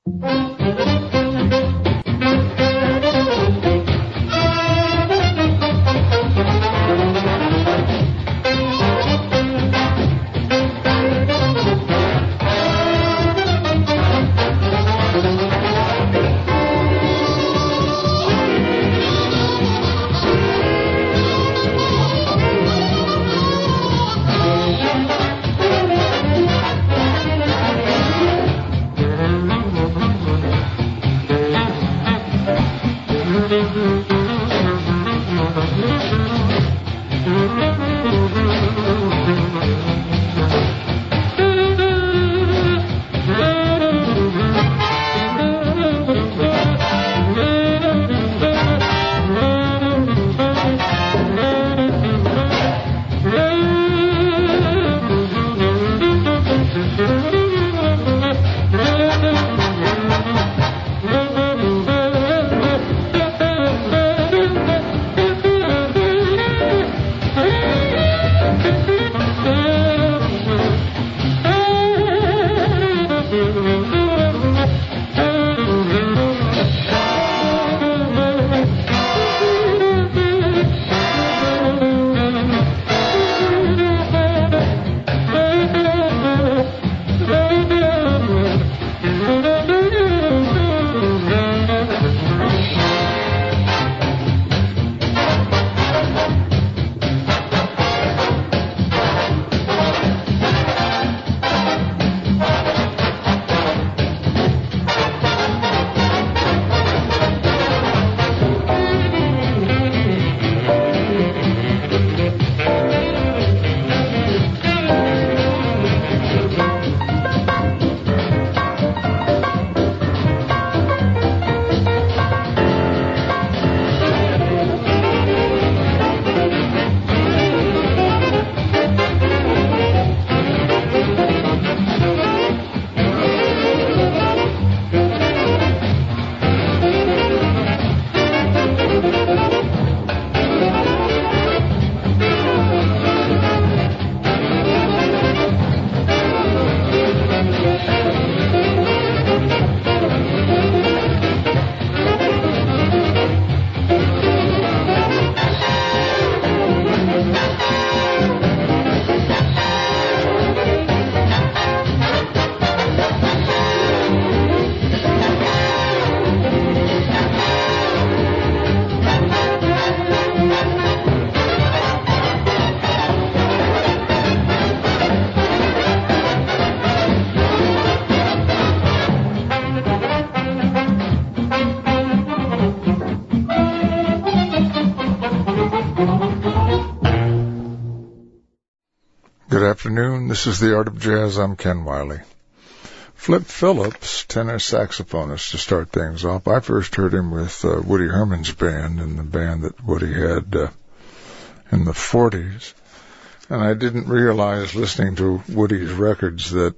Good afternoon. This is The Art of Jazz. I'm Ken Wiley. Flip Phillips, tenor saxophonist, to start things off. I first heard him with Woody Herman's band, and the band that Woody had in the 40s. And I didn't realize, listening to Woody's records, that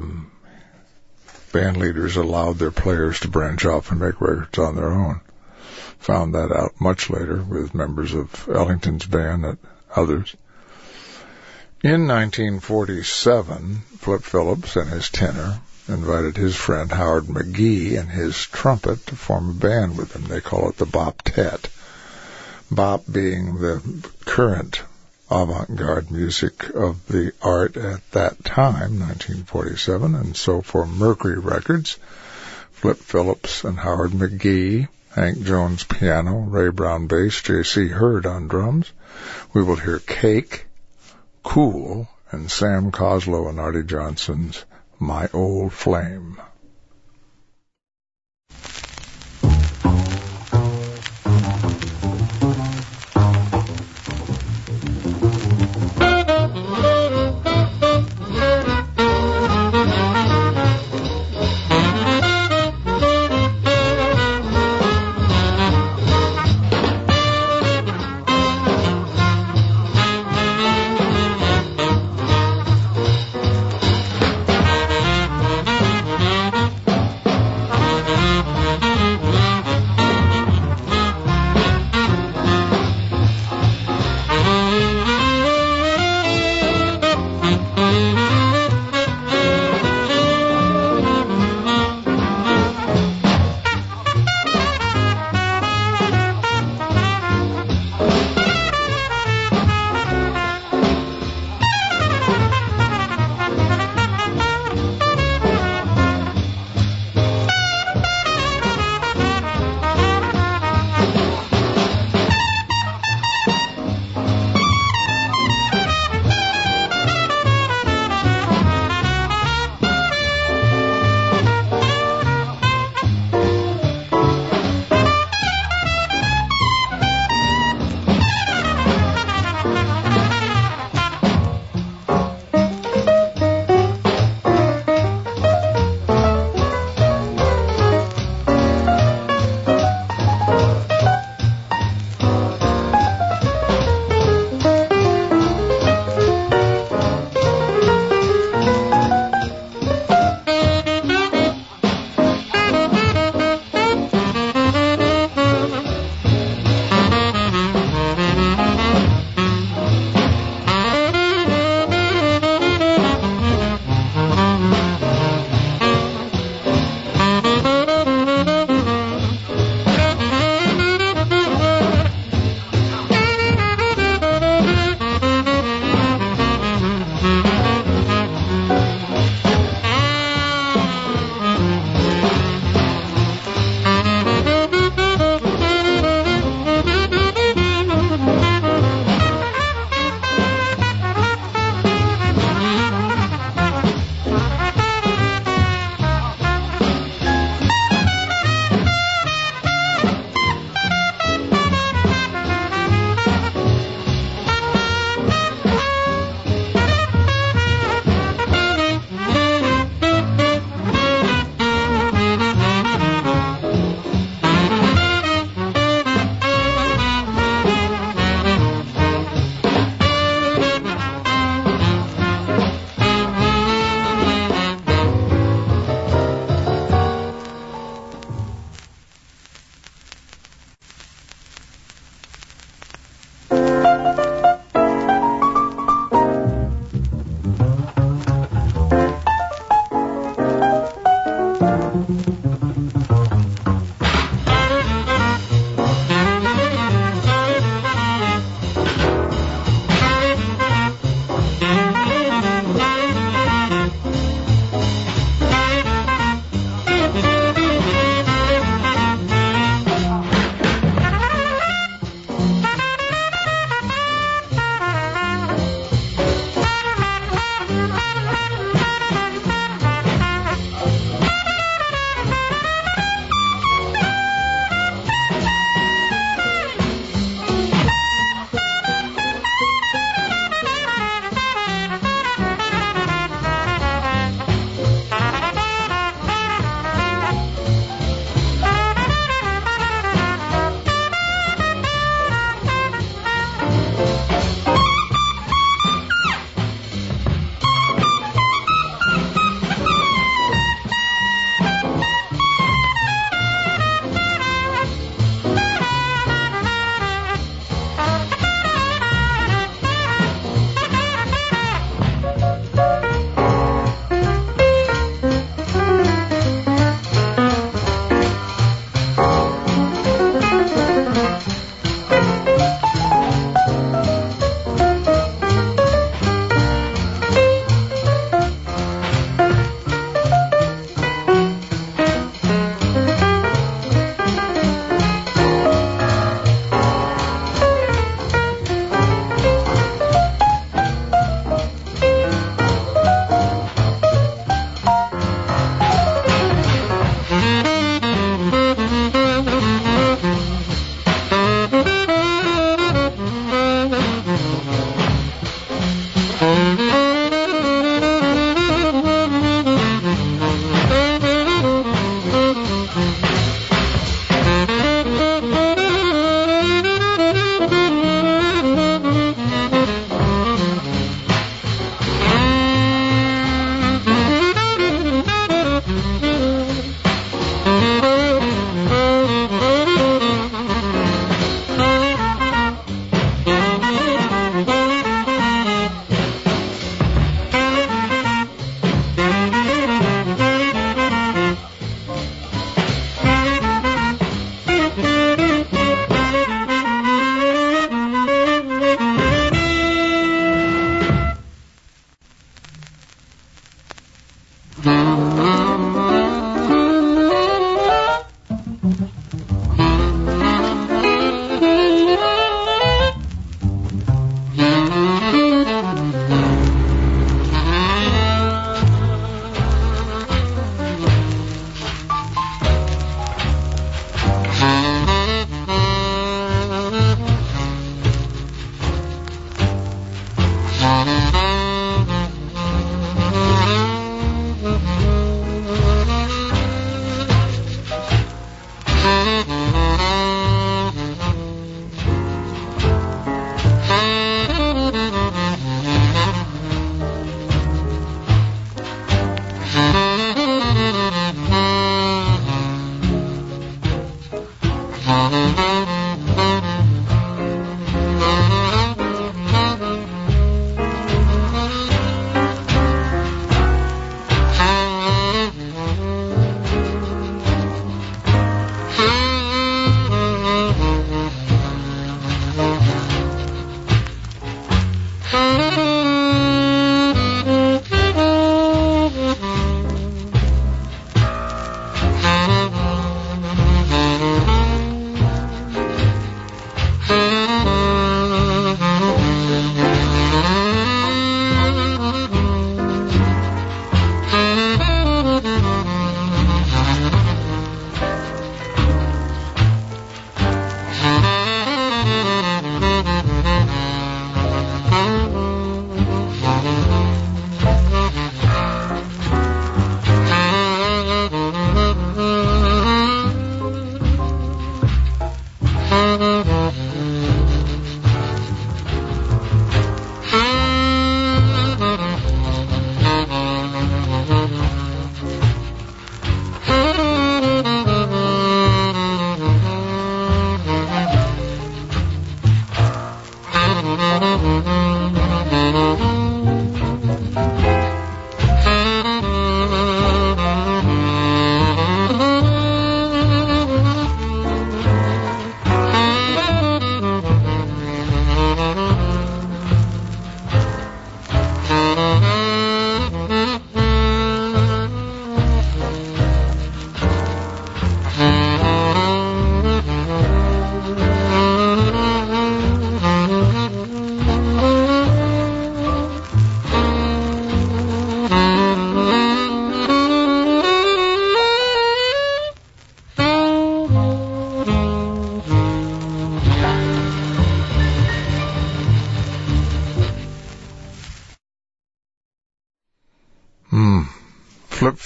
band leaders allowed their players to branch off and make records on their own. Found that out much later with members of Ellington's band and others. In 1947, Flip Phillips and his tenor invited his friend Howard McGee and his trumpet to form a band with him. They call it the Bop-Tet. Bop being the current avant-garde music of the art at that time, 1947, and so for Mercury Records, Flip Phillips and Howard McGee, Hank Jones piano, Ray Brown bass, J.C. Hurd on drums. We will hear Cake, Cool, and Sam Coslow and Artie Johnson's My Old Flame.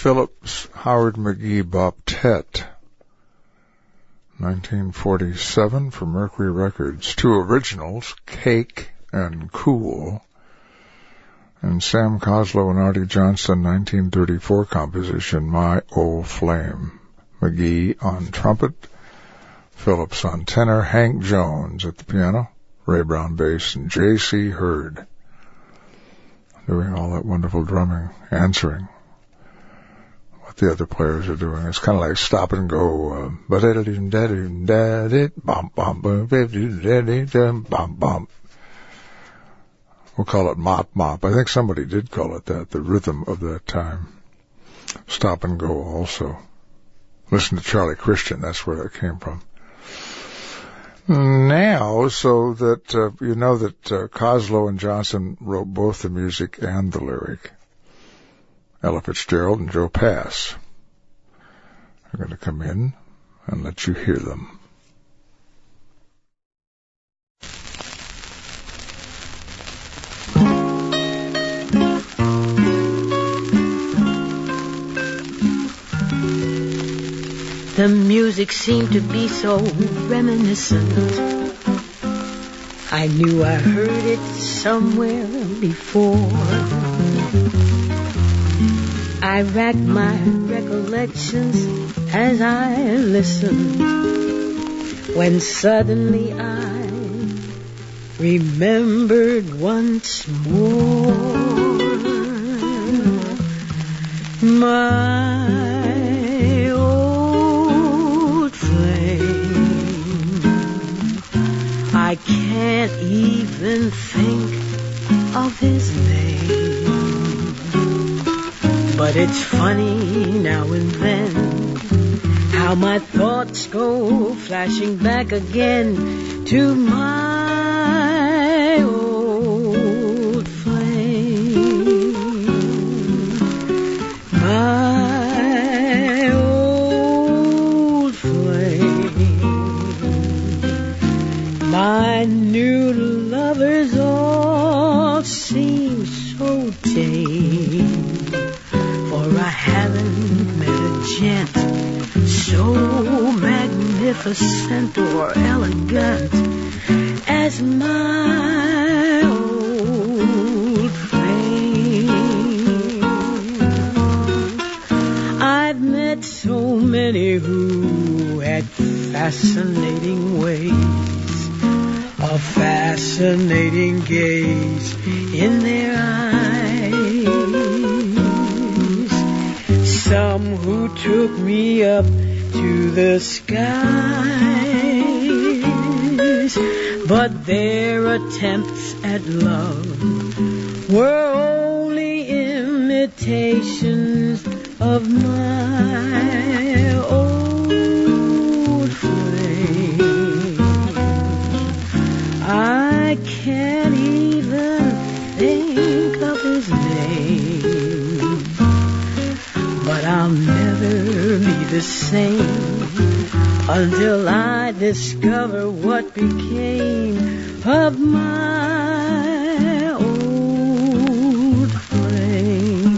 Phillips Howard McGee Bobtet, 1947 for Mercury Records. Two originals, Cake and Cool, and Sam Coslow and Artie Johnston, 1934 composition, My Old Flame. McGee on trumpet, Phillips on tenor, Hank Jones at the piano, Ray Brown bass, and J.C. Hurd doing all that wonderful drumming, answering what the other players are doing. It's kind of like stop and go. We'll call it mop mop. I think somebody did call it that, the rhythm of that time. Stop and go also. Listen to Charlie Christian, that's where that came from. Now, so that you know that Coslow and Johnson wrote both the music and the lyric. Ella Fitzgerald and Joe Pass are going to come in and let you hear them. The music seemed to be so reminiscent. I knew I heard it somewhere before. I racked my recollections as I listened, when suddenly I remembered once more my old flame. I can't even think of his name, but it's funny now and then how my thoughts go flashing back again to my old flame. My old flame. My new lovers all seem so tame, for I haven't met a gent so magnificent or elegant as my old flame. I've met so many who had fascinating ways, a fascinating gaze in their eyes. Some who took me up to the skies, but their attempts at love were only imitations of my old flame. I can't even think of his name, but I'll never be the same until I discover what became of my old flame.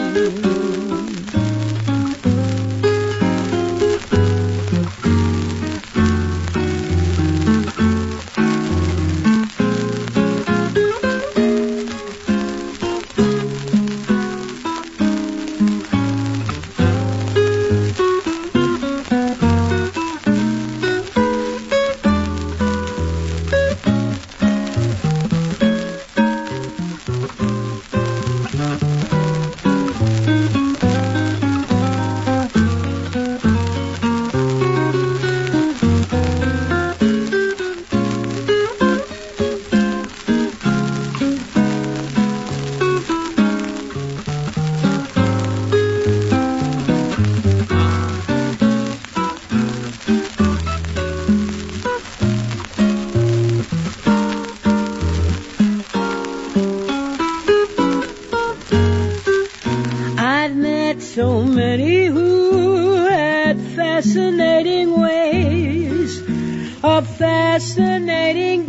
So many who had fascinating ways, a fascinating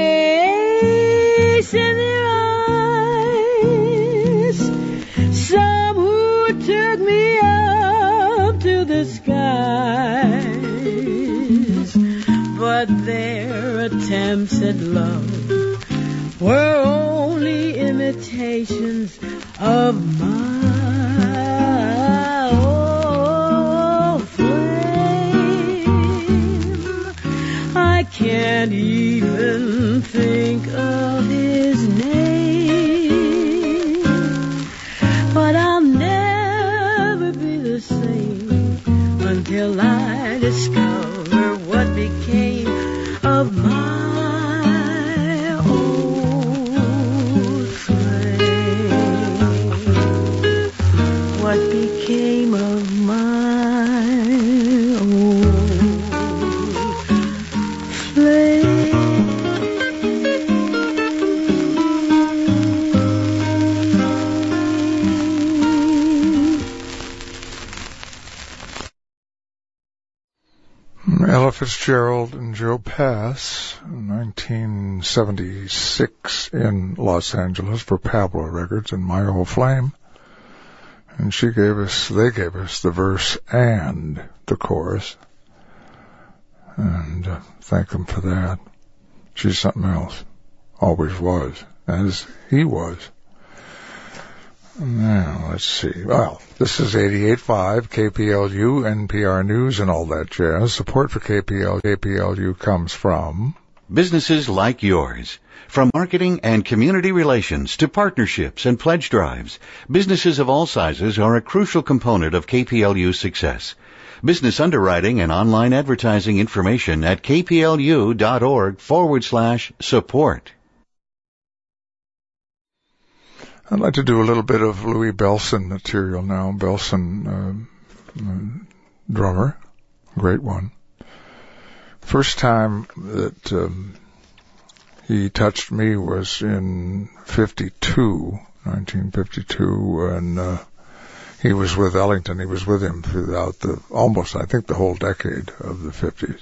gaze in their eyes. Some who took me up the skies, but their attempts at love were only imitations of my old flame. I can't even think of his name, but I'll never be the same until I discover what became of my old flame. What became of my old flame? Ella Fitzgerald and Joe Pass, 1976 in Los Angeles for Pablo Records and My Old Flame. And they gave us the verse and the chorus. And thank them for that. She's something else. Always was, as he was. Now, let's see. Well, this is 88.5 KPLU, NPR News, and all that jazz. Support for KPLU comes from businesses like yours. From marketing and community relations to partnerships and pledge drives, businesses of all sizes are a crucial component of KPLU's success. Business underwriting and online advertising information at kplu.org/support. I'd like to do a little bit of Louis Bellson material now. Bellson, drummer, great one. First time that he touched me was in 1952, and he was with Ellington. He was with him throughout the whole decade of the 50s.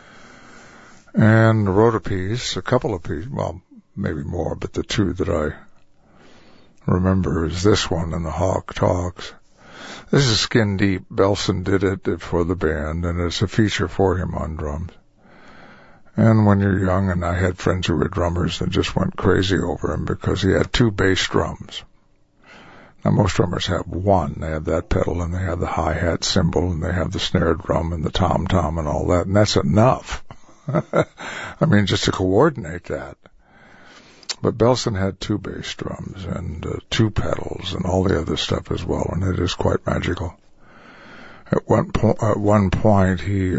And wrote a couple of pieces, well, maybe more, but the two that I remember is this one and The Hawk Talks. This is Skin Deep. Bellson did it for the band, and it's a feature for him on drums. And when you're young, and I had friends who were drummers that just went crazy over him because he had two bass drums. Now, most drummers have one. They have that pedal, and they have the hi-hat cymbal, and they have the snare drum and the tom-tom and all that, and that's enough. I mean, just to coordinate that. But Bellson had two bass drums and two pedals and all the other stuff as well, and it is quite magical. At one point, he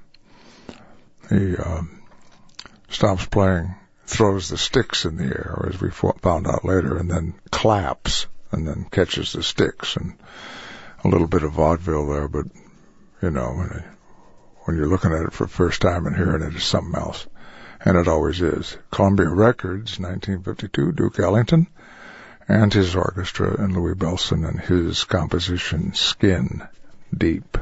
stops playing, throws the sticks in the air, as we found out later, and then claps, and then catches the sticks, and a little bit of vaudeville there, but, you know, when you're looking at it for the first time and hearing it, it's something else. And it always is. Columbia Records, 1952, Duke Ellington, and his orchestra, and Louis Bellson and his composition, Skin Deep.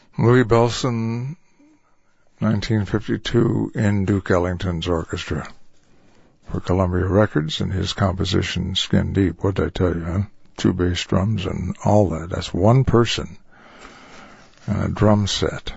Louis Bellson, 1952, in Duke Ellington's orchestra for Columbia Records, and his composition Skin Deep. What'd I tell you, huh? 2 bass drums and all that. That's one person and a drum set.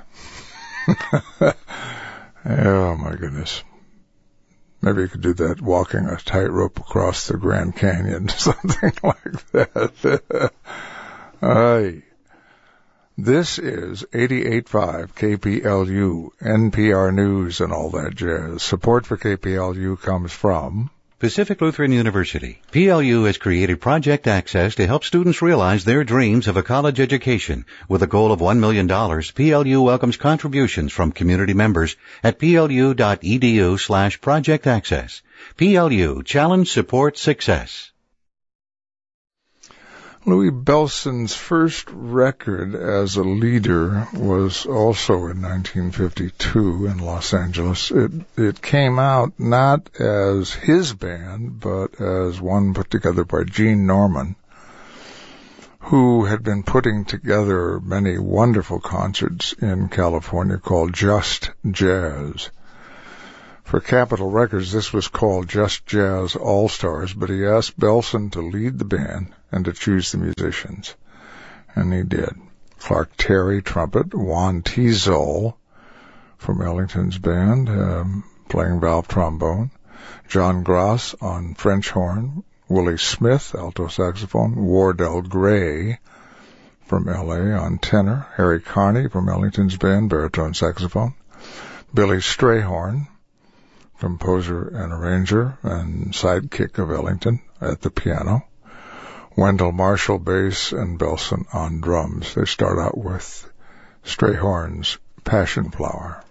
Oh my goodness. Maybe you could do that walking a tightrope across the Grand Canyon, something like that. Aye. This is 88.5 KPLU, NPR News and all that jazz. Support for KPLU comes from Pacific Lutheran University. PLU has created Project Access to help students realize their dreams of a college education. With a goal of $1 million, PLU welcomes contributions from community members at plu.edu/Project Access. PLU, challenge, support, success. Louis Bellson's first record as a leader was also in 1952 in Los Angeles. It came out not as his band, but as one put together by Gene Norman, who had been putting together many wonderful concerts in California called Just Jazz. For Capitol Records, this was called Just Jazz All-Stars, but he asked Bellson to lead the band and to choose the musicians. And he did. Clark Terry, trumpet, Juan Tizol from Ellington's band, playing valve trombone, John Grass on French horn, Willie Smith, alto saxophone, Wardell Gray from L.A. on tenor, Harry Carney from Ellington's band, baritone saxophone, Billy Strayhorn, composer and arranger and sidekick of Ellington at the piano, Wendell Marshall bass, and Bellson on drums. They start out with Strayhorn's Passion Flower.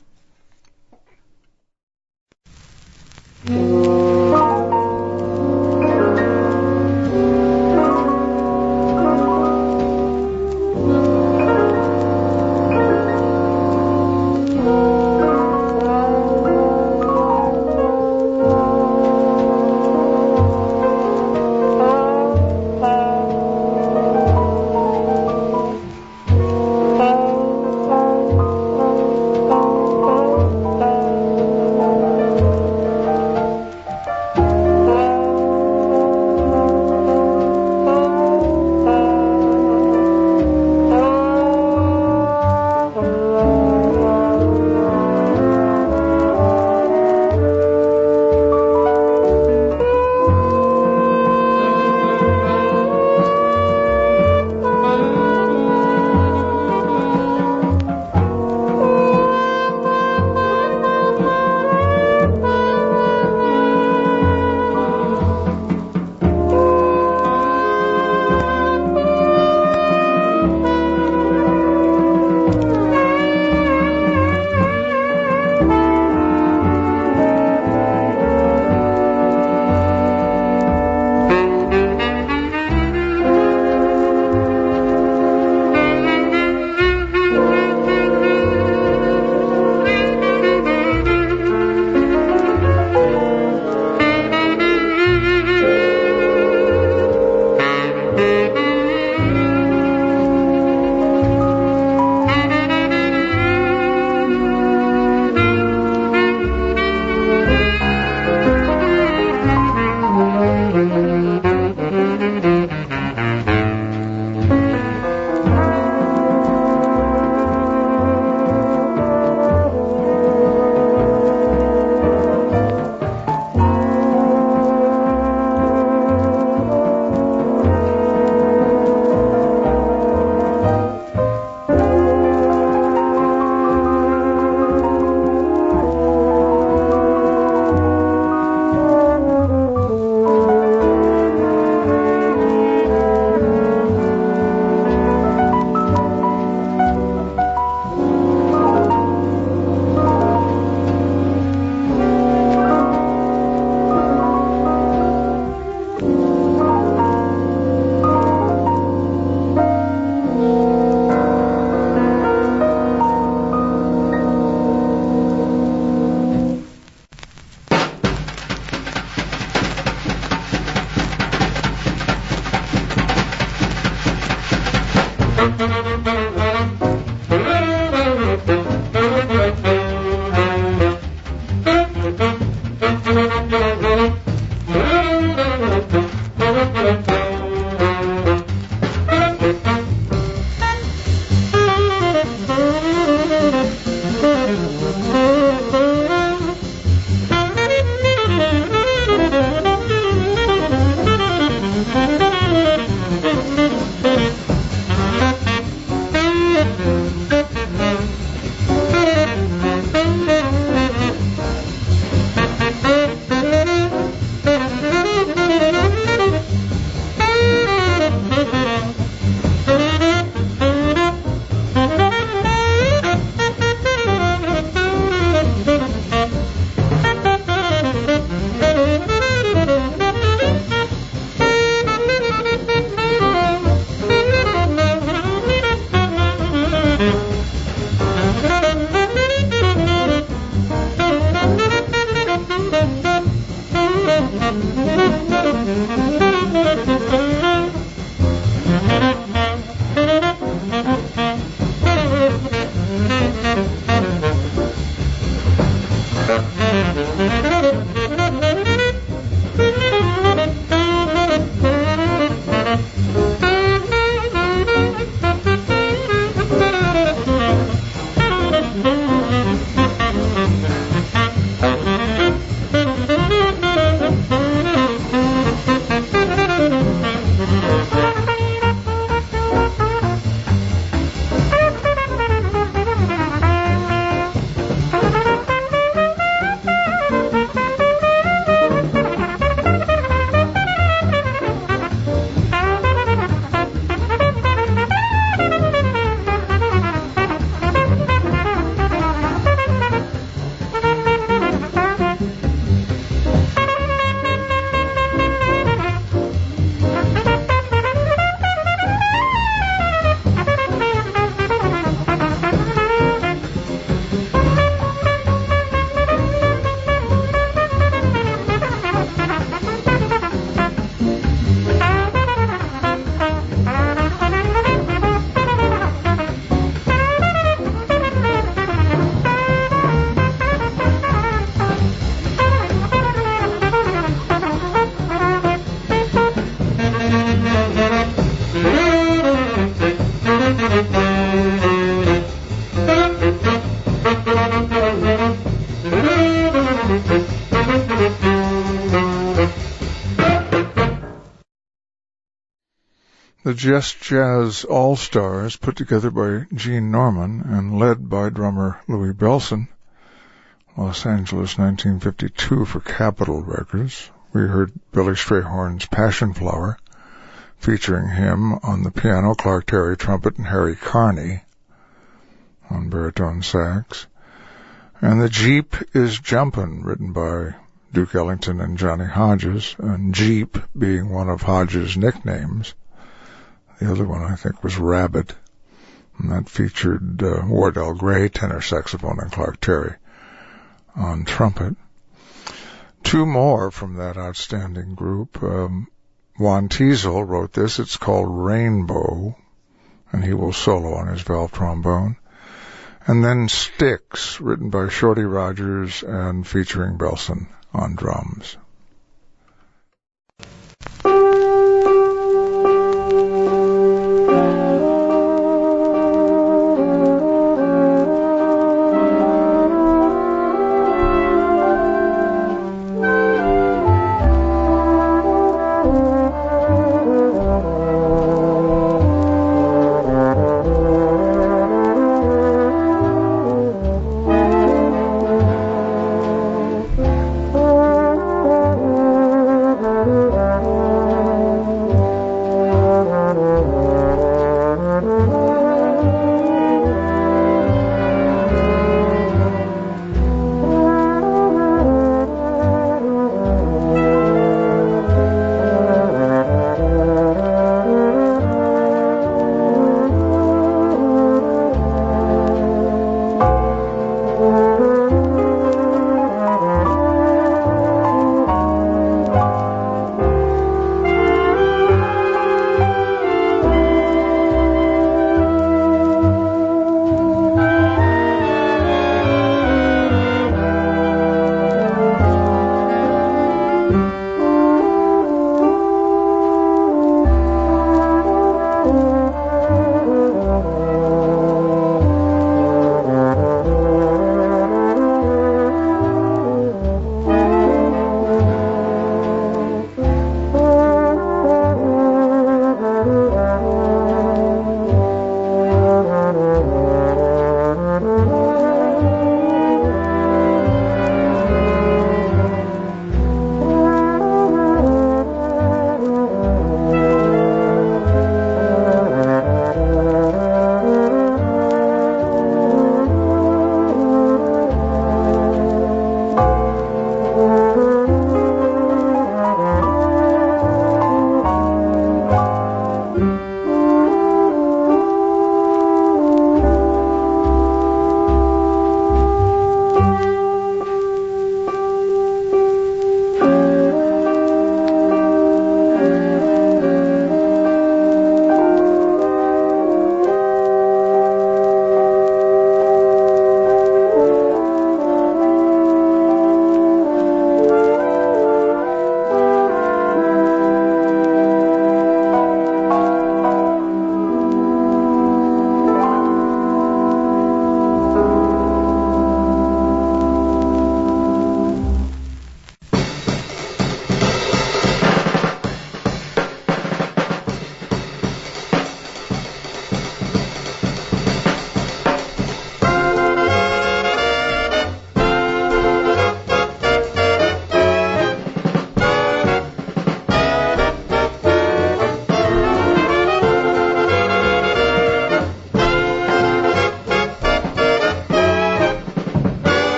The Just Jazz All-Stars, put together by Gene Norman and led by drummer Louis Bellson, Los Angeles, 1952 for Capitol Records. We heard Billy Strayhorn's Passion Flower, featuring him on the piano, Clark Terry trumpet, and Harry Carney on baritone sax. And The Jeep is Jumpin', written by Duke Ellington and Johnny Hodges, and Jeep being one of Hodges' nicknames. The other one, I think, was Rabbit, and that featured Wardell Gray, tenor saxophone, and Clark Terry on trumpet. Two more from that outstanding group. Juan Teasel wrote this. It's called Rainbow, and he will solo on his valve trombone. And then Styx, written by Shorty Rogers and featuring Bellson on drums.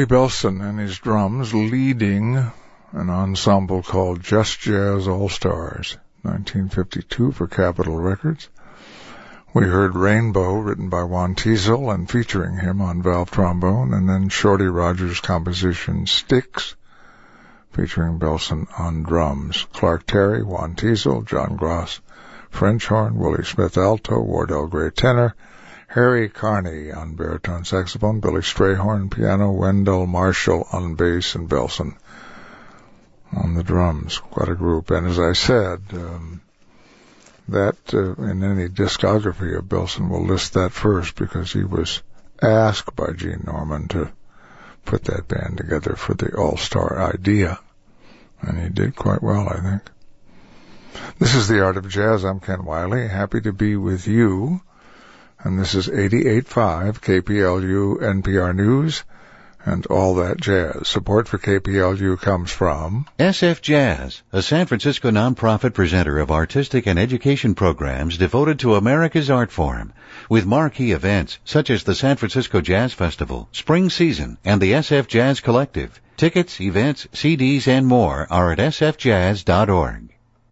Belson and his drums leading an ensemble called Just Jazz All-Stars, 1952 for Capitol Records. We heard Rainbow, written by Juan Teasel and featuring him on valve trombone, and then Shorty Rogers' composition Sticks, featuring Belson on drums. Clark Terry, Juan Teasel, John Gross, French horn, Willie Smith alto, Wardell Gray tenor, Harry Carney on baritone saxophone, Billy Strayhorn piano, Wendell Marshall on bass, and Belson on the drums. Quite a group. And as I said, that in any discography of Belson will list that first, because he was asked by Gene Norman to put that band together for the all-star idea, and he did quite well, I think. This is The Art of Jazz. I'm Ken Wiley, happy to be with you, and this is 88.5 KPLU NPR News and All That Jazz. Support for KPLU comes from SF Jazz, a San Francisco nonprofit presenter of artistic and education programs devoted to America's art form, with marquee events such as the San Francisco Jazz Festival, Spring Season, and the SF Jazz Collective. Tickets, events, CDs, and more are at sfjazz.org.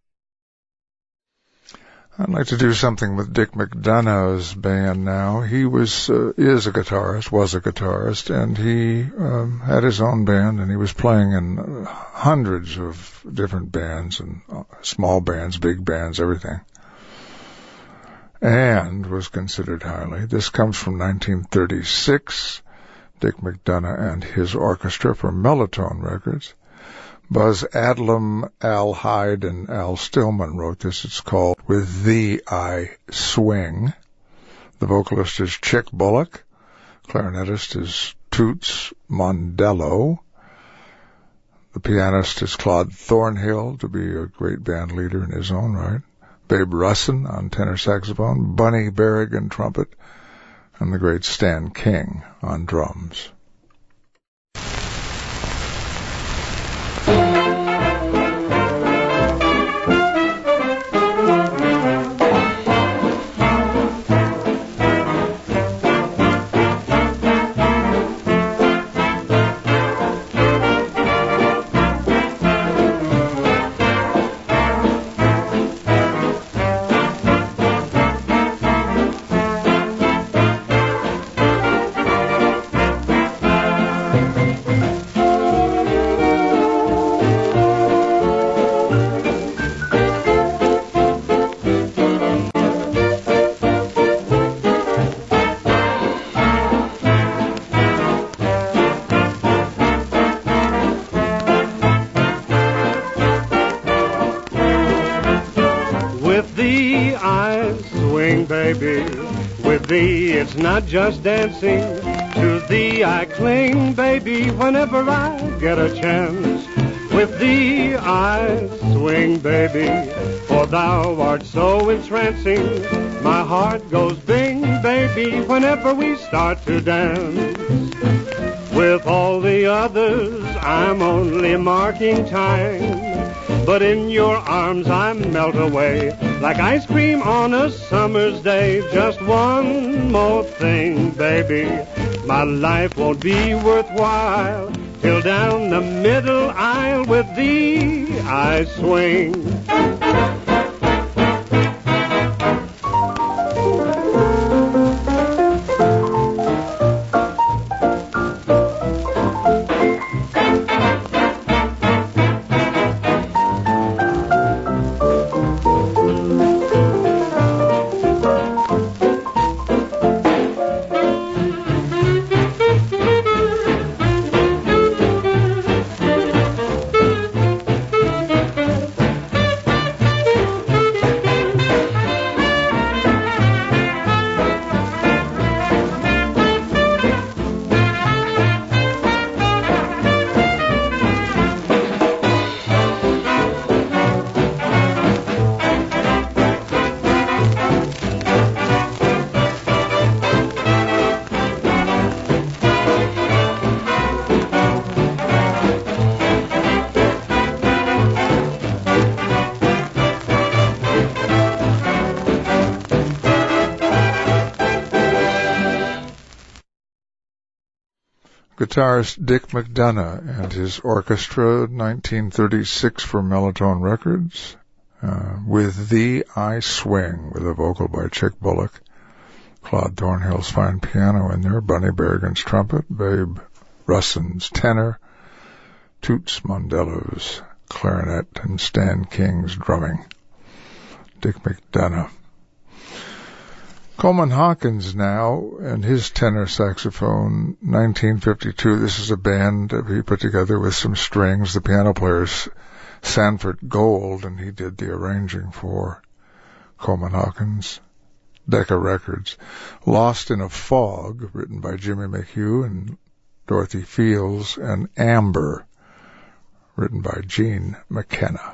I'd like to do something with Dick McDonough's band now. He is a guitarist, and he had his own band, and he was playing in hundreds of different bands, and small bands, big bands, everything, and was considered highly. This comes from 1936, Dick McDonough and his orchestra for Melotone Records. Buzz Adlam, Al Hyde, and Al Stillman wrote this. It's called With Thee I Swing. The vocalist is Chick Bullock. Clarinetist is Toots Mondello. The pianist is Claude Thornhill, to be a great band leader in his own right. Babe Russin on tenor saxophone, Bunny Berrigan trumpet, and the great Stan King on drums. It's not just dancing, to thee I cling, baby, whenever I get a chance. With thee I swing, baby, for thou art so entrancing. My heart goes bing, baby, whenever we start to dance. With all the others, I'm only marking time, but in your arms I melt away like ice cream on a summer's day. Just one more thing, baby, my life won't be worthwhile till down the middle aisle with thee I swing. Guitarist Dick McDonough and his orchestra, 1936 for Melotone Records, with Thee I Swing, with a vocal by Chick Bullock. Claude Thornhill's fine piano in there, Bunny Berrigan's trumpet, Babe Russon's tenor, Toots Mondello's clarinet, and Stan King's drumming. Dick McDonough. Coleman Hawkins now, and his tenor saxophone, 1952. This is a band that he put together with some strings. The piano player's Sanford Gold, and he did the arranging for Coleman Hawkins. Decca Records. Lost in a Fog, written by Jimmy McHugh and Dorothy Fields, and Amber, written by Gene McKenna.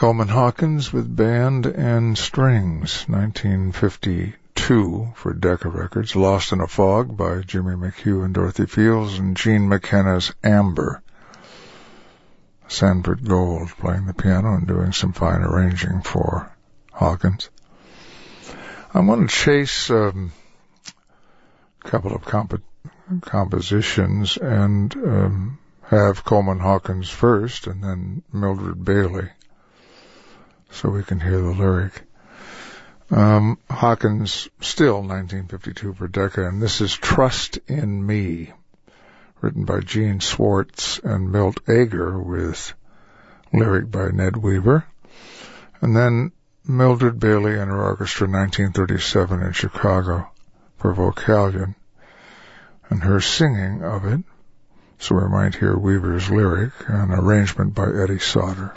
Coleman Hawkins with Band and Strings, 1952 for Decca Records. Lost in a Fog by Jimmy McHugh and Dorothy Fields, and Gene McKenna's Amber. Sanford Gold playing the piano and doing some fine arranging for Hawkins. I want to chase a couple of compositions and have Coleman Hawkins first and then Mildred Bailey, so we can hear the lyric. Hawkins, still 1952 for Decca, and this is Trust in Me, written by Gene Swartz and Milt Ager, with lyric by Ned Weaver. And then Mildred Bailey and her orchestra, 1937 in Chicago for Vocalion, and her singing of it, so we might hear Weaver's lyric, an arrangement by Eddie Sauter.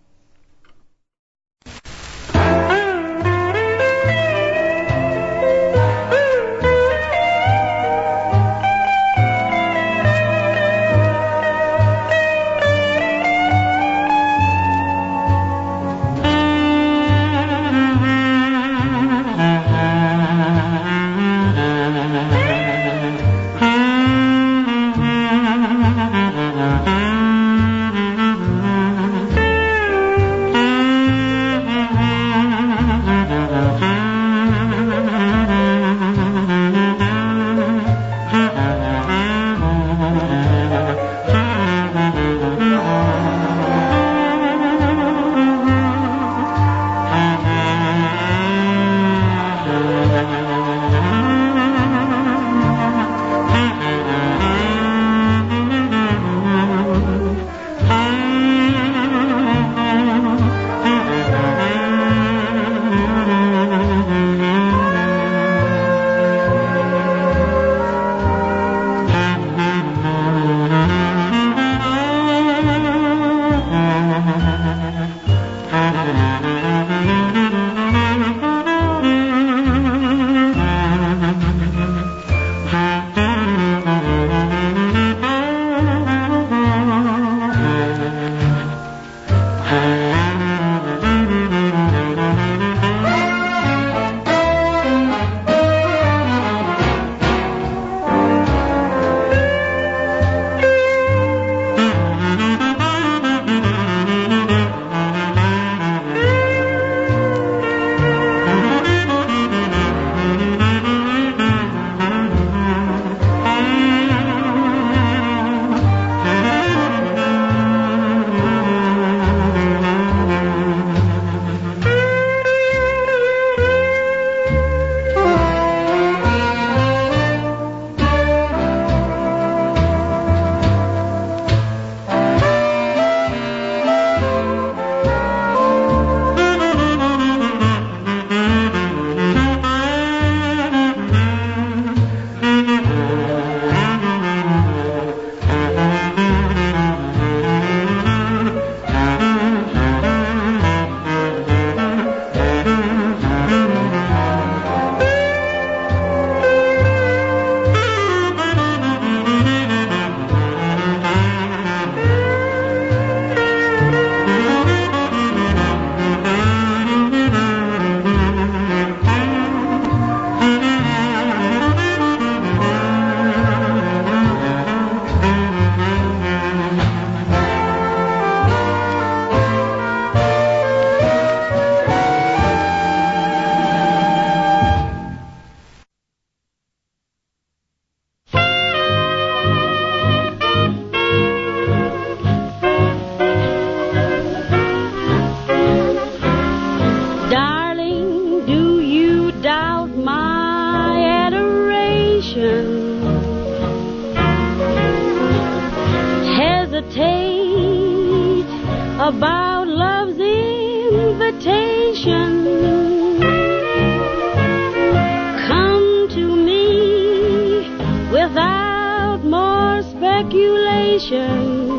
About love's invitation, come to me without more speculation.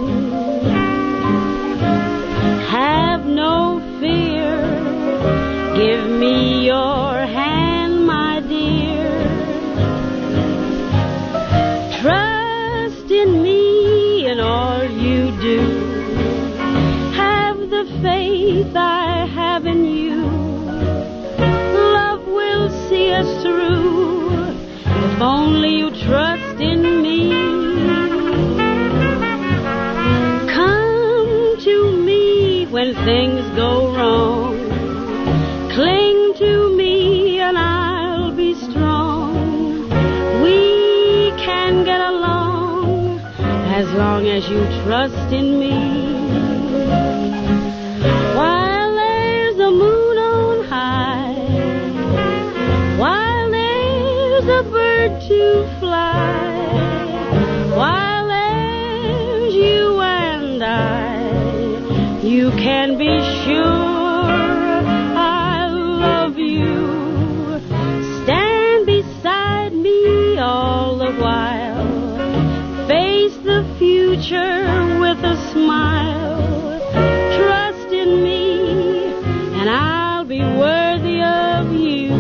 Have no fear, give me your hand, my dear. Trust in me in all you do. Have the faith I have in you. Love will see us through if only you trust in me. Come to me when things go wrong. Cling to me and I'll be strong. We can get along as long as you trust in me. While there's a moon on high, while there's a bird to fly, while there's you and I, you can be sure I love you. Stand beside me all the while. Face the future with a smile. Trust in me, and I'll be worthy of you.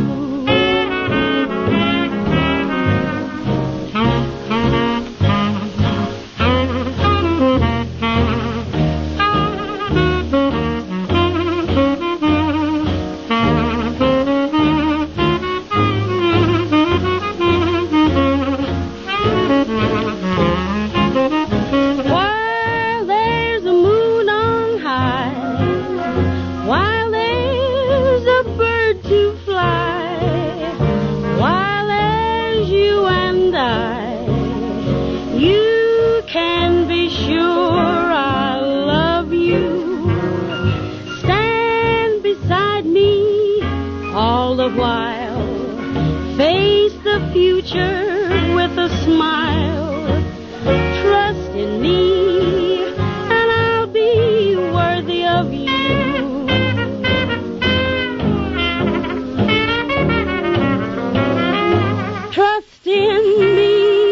While there's a moon on high, while there's a bird to fly, while there's you and I, you can be sure I love you. Stand beside me all the while. Face the future with a smile. Trust in me, and I'll be worthy of you. Trust in me.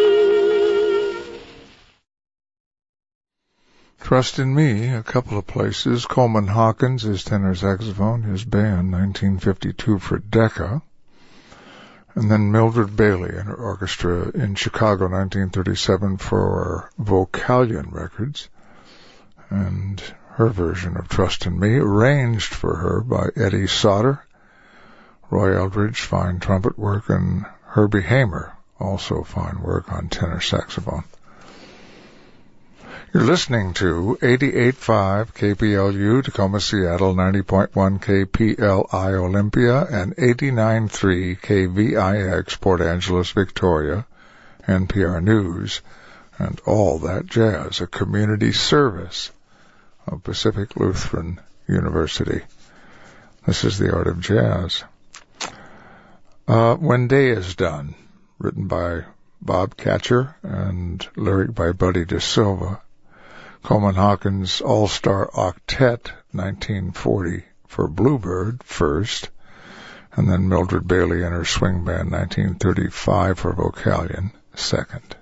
Trust in Me, a couple of places. Coleman Hawkins, his tenor saxophone, his band, 1952 for Decca. And then Mildred Bailey and her orchestra in Chicago, 1937 for Vocalion Records. And her version of Trust in Me, arranged for her by Eddie Sauter, Roy Eldridge, fine trumpet work, and Herbie Hamer, also fine work on tenor saxophone. You're listening to 88.5 KPLU, Tacoma, Seattle, 90.1 KPLI Olympia, and 89.3 KVIX, Port Angeles, Victoria, NPR News, and all that jazz, a community service of Pacific Lutheran University. This is The Art of Jazz. When Day is Done, written by Bob Catcher and lyric by Buddy DeSilva. Coleman Hawkins All-Star Octet, 1940 for Bluebird first, and then Mildred Bailey and her swing band, 1935 for Vocalion second.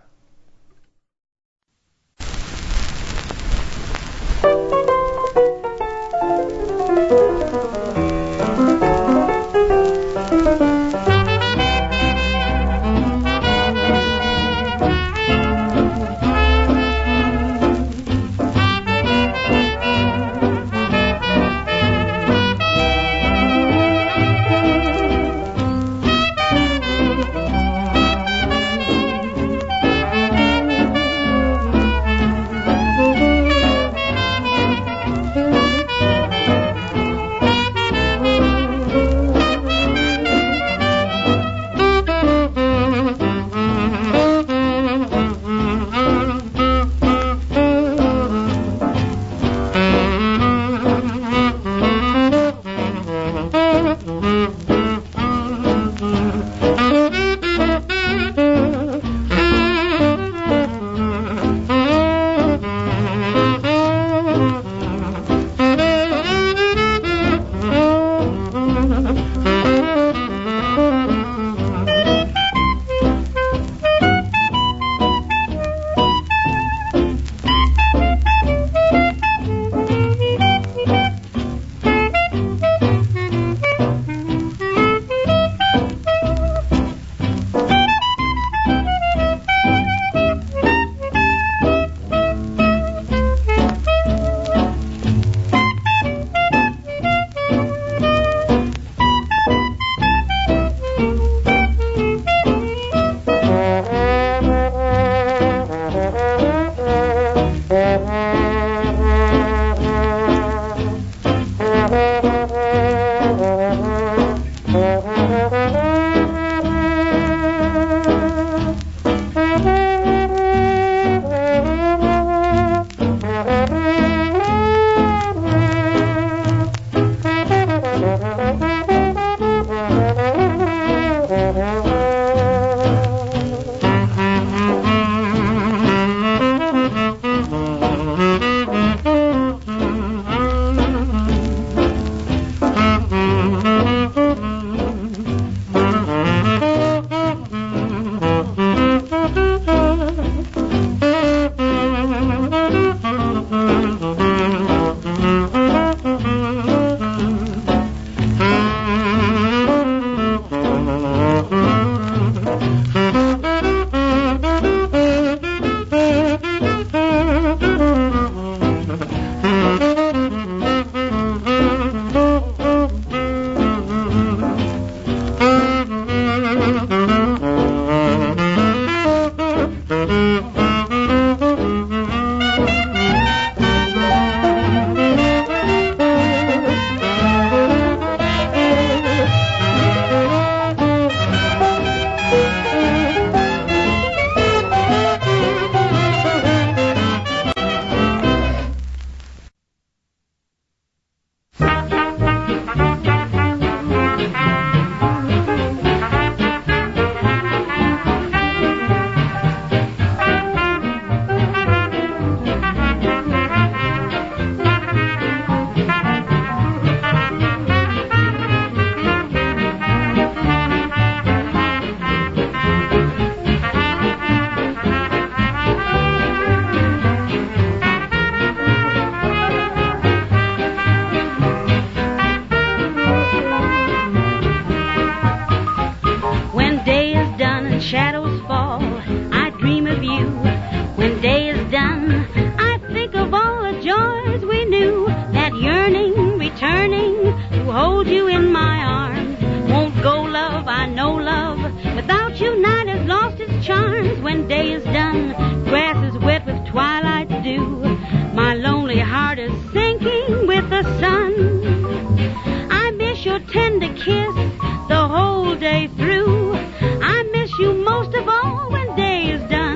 its charms when day is done. Grass is wet with twilight's dew. My lonely heart is sinking with the sun. I miss your tender kiss the whole day through. I miss you most of all when day is done.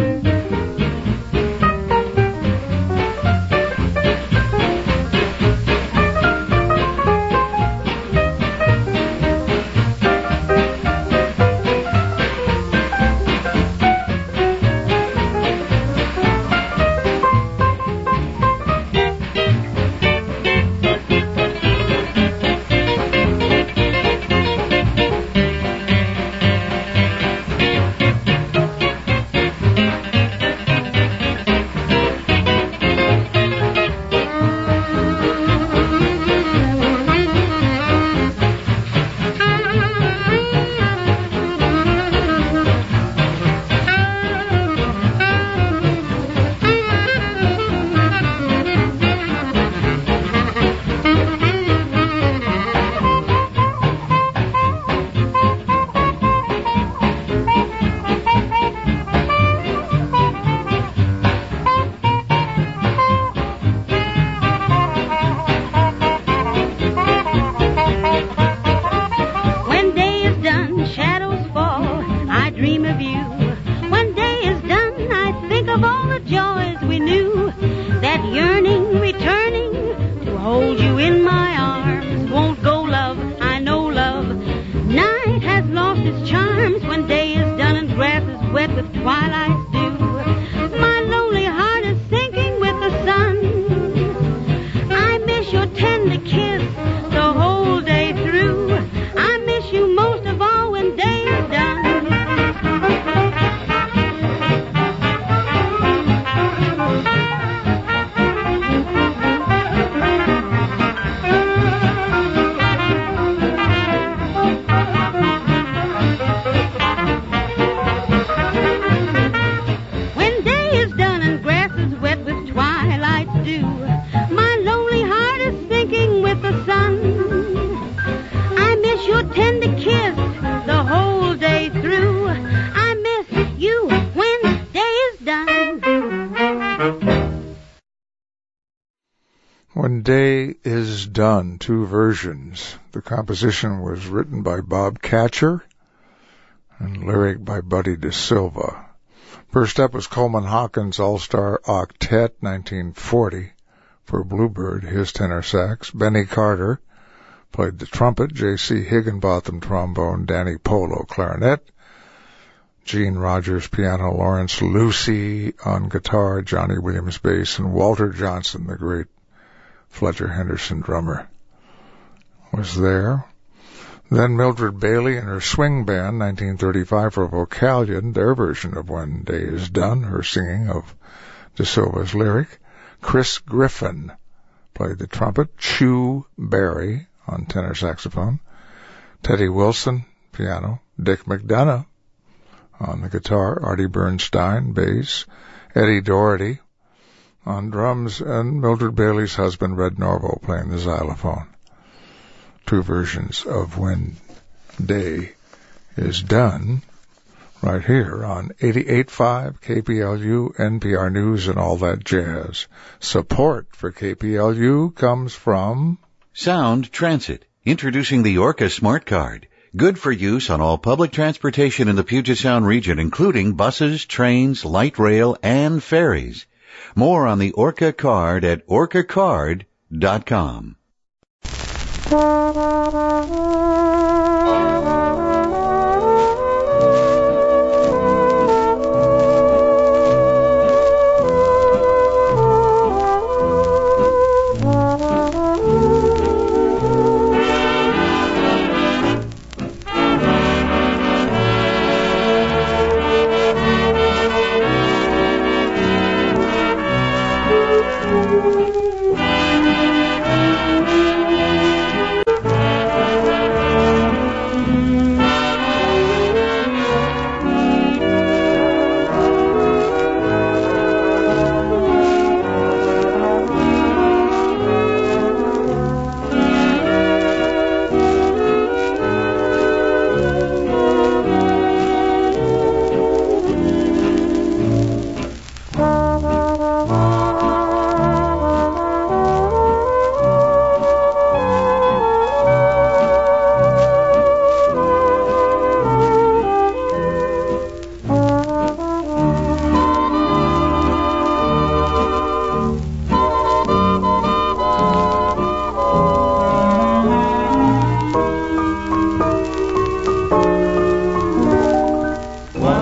When Day is Done, two versions. The composition was written by Bob Catcher and lyric by Buddy DeSilva. First up was Coleman Hawkins' All-Star Octet, 1940, for Bluebird, his tenor sax. Benny Carter played the trumpet, J.C. Higginbotham trombone, Danny Polo clarinet, Gene Rogers piano, Lawrence Lucy on guitar, Johnny Williams bass, and Walter Johnson, the great Fletcher Henderson drummer, was there. Then Mildred Bailey and her swing band, 1935, for Vocalion, their version of When Day is Done, her singing of DeSilva's lyric. Chris Griffin played the trumpet, Chew Berry on tenor saxophone, Teddy Wilson, piano, Dick McDonough on the guitar, Artie Bernstein, bass, Eddie Doherty on drums, and Mildred Bailey's husband, Red Norvo, playing the xylophone. Two versions of When Day is Done right here on 88.5 KPLU, NPR News, and all that jazz. Support for KPLU comes from Sound Transit, introducing the Orca Smart Card. Good for use on all public transportation in the Puget Sound region, including buses, trains, light rail, and ferries. More on the Orca Card at orcacard.com.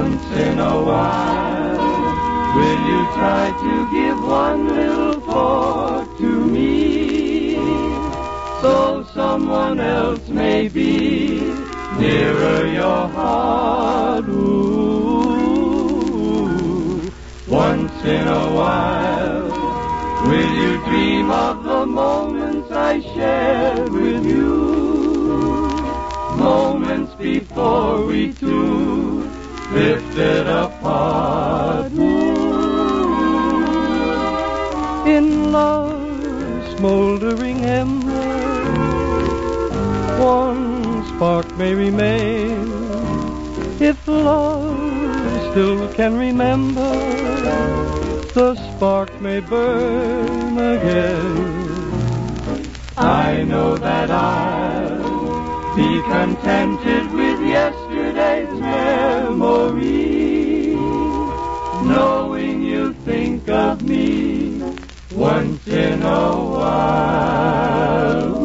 Once in a while, will you try to give one little thought to me, so someone else may be nearer your heart? Ooh. Once in a while, will you dream of the moments I shared with you? Moments before we two drifted apart. Ooh. In love's smoldering ember, one spark may remain. If love still can remember, the spark may burn again. I know that I'll be contented with yesterday's memory, knowing you think of me once in a while.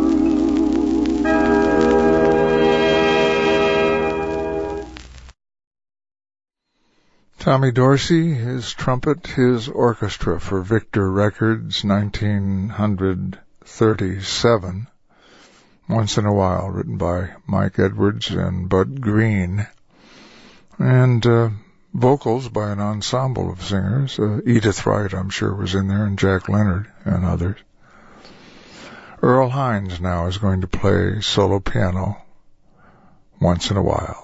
Tommy Dorsey, his trumpet, his orchestra for Victor Records, 1937. Once in a While, written by Mike Edwards and Bud Green. And vocals by an ensemble of singers. Edith Wright, I'm sure, was in there, and Jack Leonard and others. Earl Hines now is going to play solo piano, Once in a While.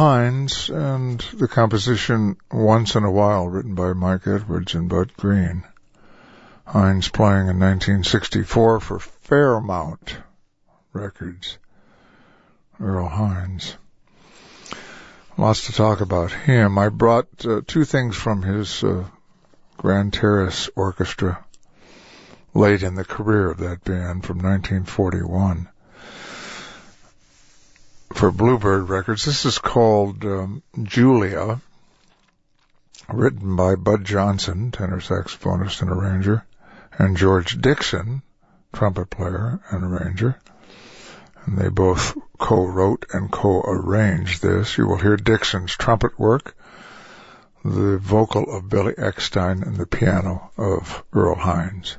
Hines and the composition Once in a While, written by Mike Edwards and Bud Green. Hines playing in 1964 for Fairmount Records. Earl Hines. Lots to talk about him. I brought two things from his Grand Terrace Orchestra late in the career of that band from 1941. For Bluebird Records. This is called Julia, written by Bud Johnson, tenor saxophonist and arranger, and George Dixon, trumpet player and arranger. And they both co-wrote and co-arranged this. You will hear Dixon's trumpet work, the vocal of Billy Eckstein, and the piano of Earl Hines.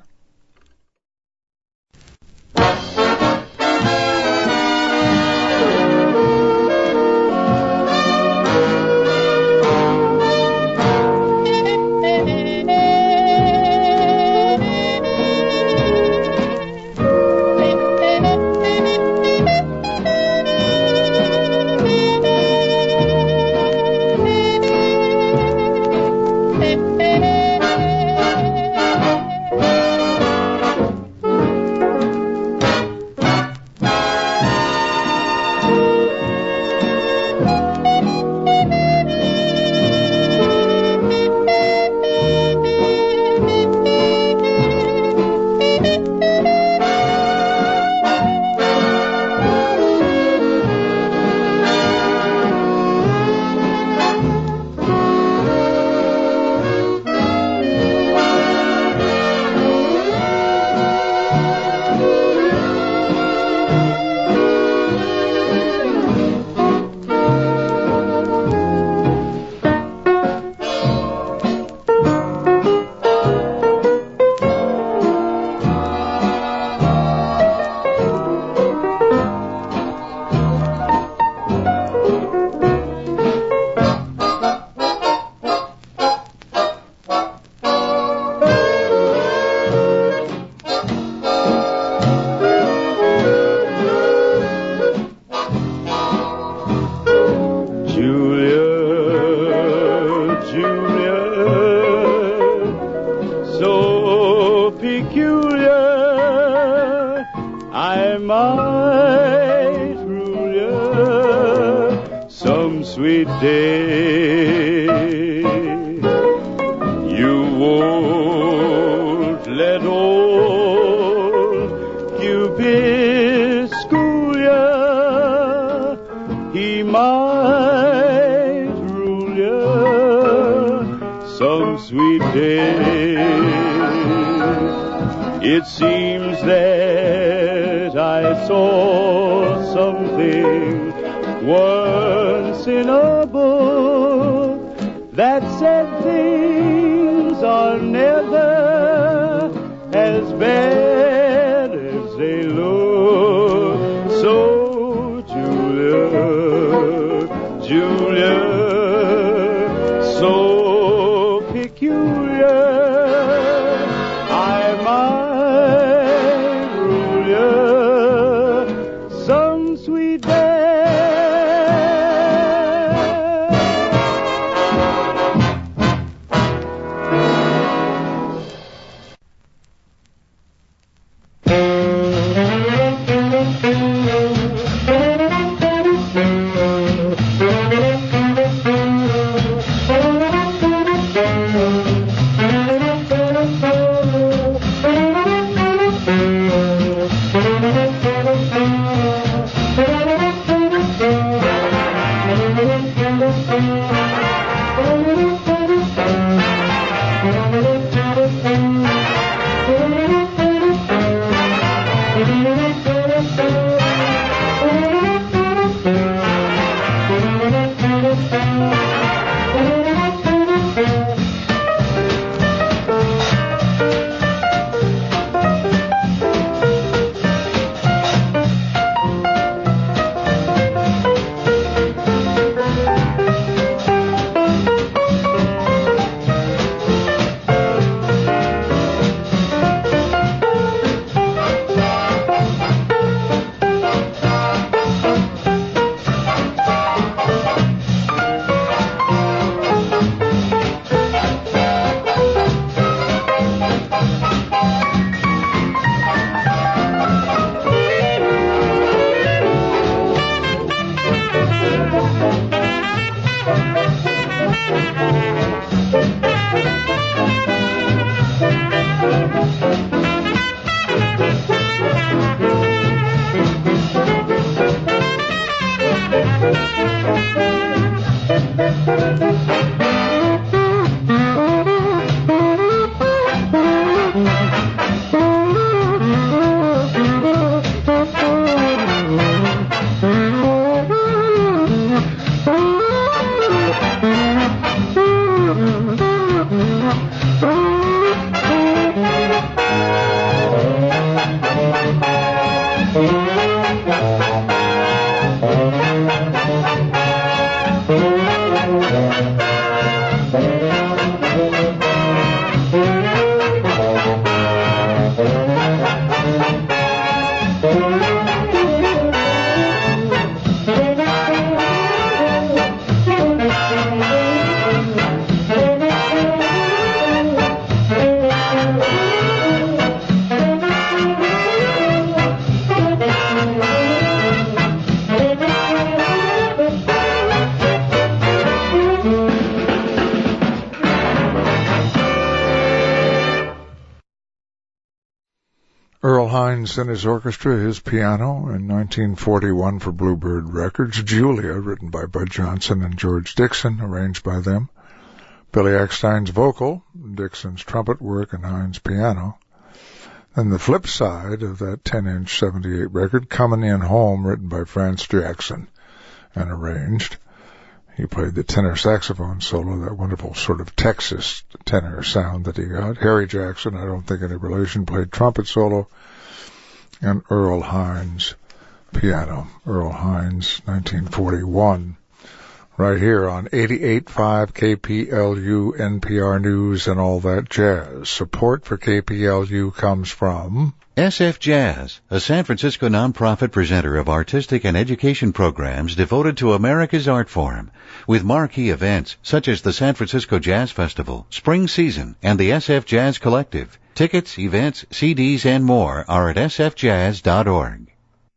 Hines and his orchestra, his piano, in 1941 for Bluebird Records. Julia, written by Bud Johnson and George Dixon, arranged by them. Billy Eckstine's vocal, Dixon's trumpet work, and Hines' piano. Then the flip side of that 10-inch 78 record, Comin' In Home, written by Franz Jackson and arranged. He played the tenor saxophone solo, that wonderful sort of Texas tenor sound that he got. Harry Jackson, I don't think any relation, played trumpet solo. And Earl Hines, piano. Earl Hines, 1941. Right here on 88.5 KPLU, NPR News, and all that jazz. Support for KPLU comes from SF Jazz, a San Francisco nonprofit presenter of artistic and education programs devoted to America's art form, with marquee events such as the San Francisco Jazz Festival, Spring Season, and the SF Jazz Collective. Tickets, events, CDs, and more are at sfjazz.org.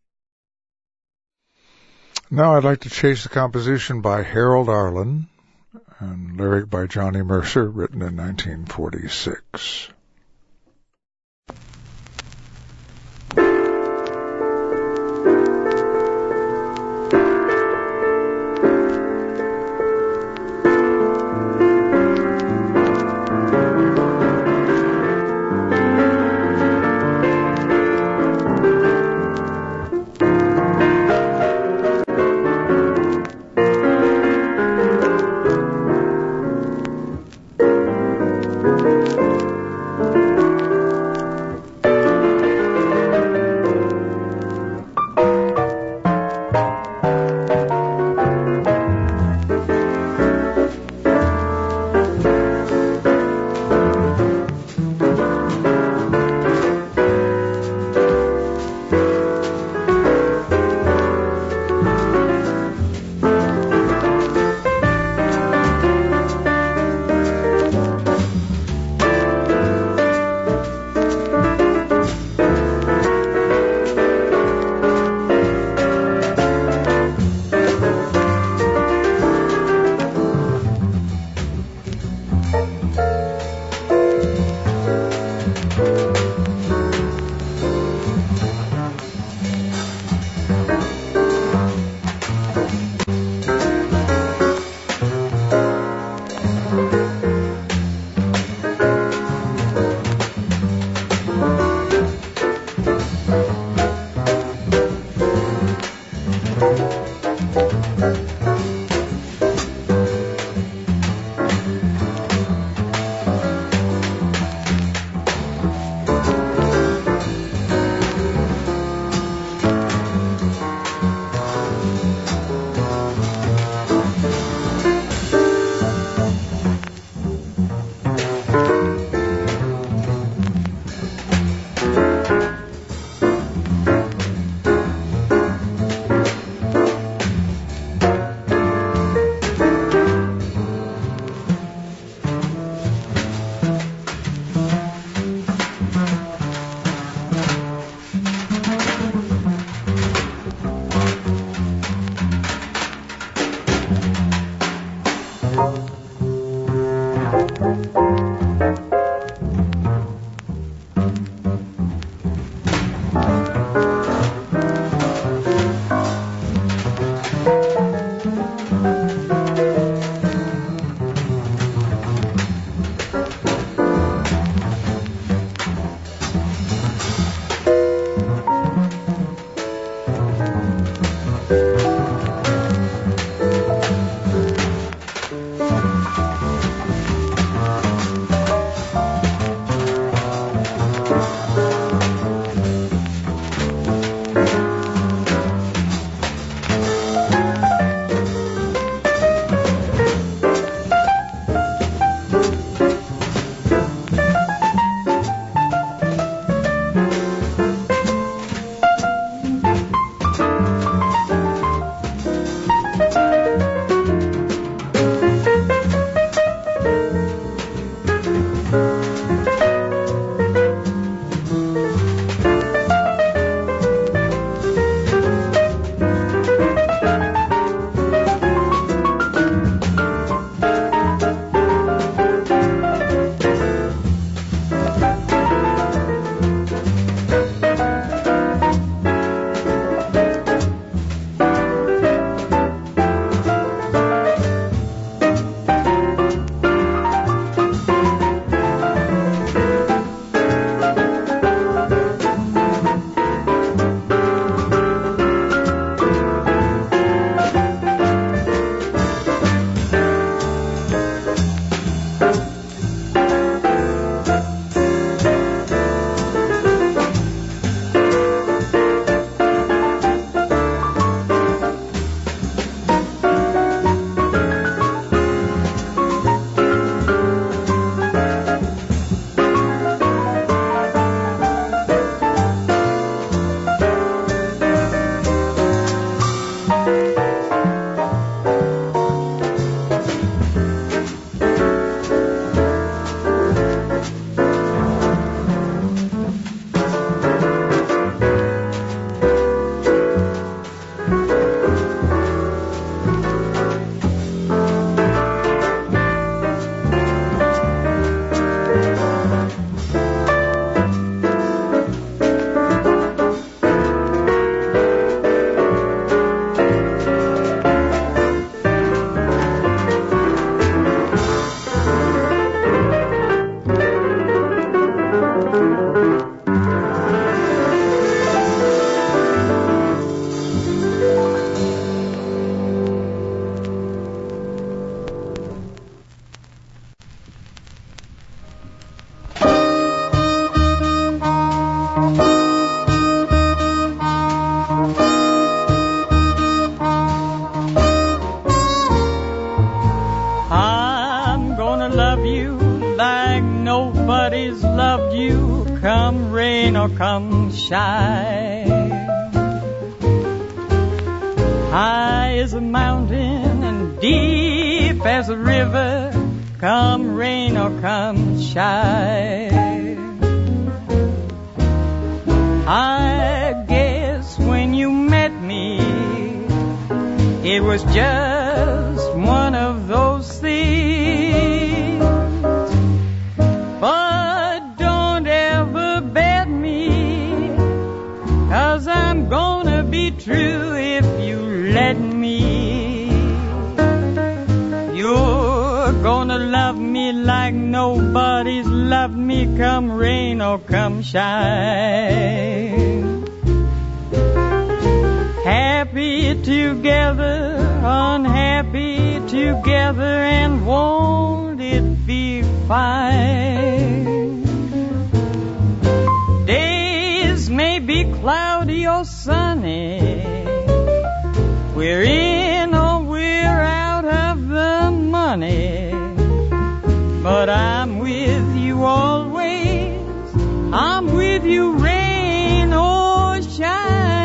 Now I'd like to chase the composition by Harold Arlen and lyric by Johnny Mercer, written in 1946. love you like nobody's loved you, come rain or come shine. High as a mountain and deep as a river, come rain or come shine. I guess when you met me, it was just one of those things. But don't ever bet me, 'cause I'm gonna be true if you let me. You're gonna love me like nobody's loved me, come rain or come shine. Happy together, unhappy together, and won't it be fine? Days may be cloudy or sunny, we're in or we're out of the money, but I'm with you always, I'm with you rain or shine.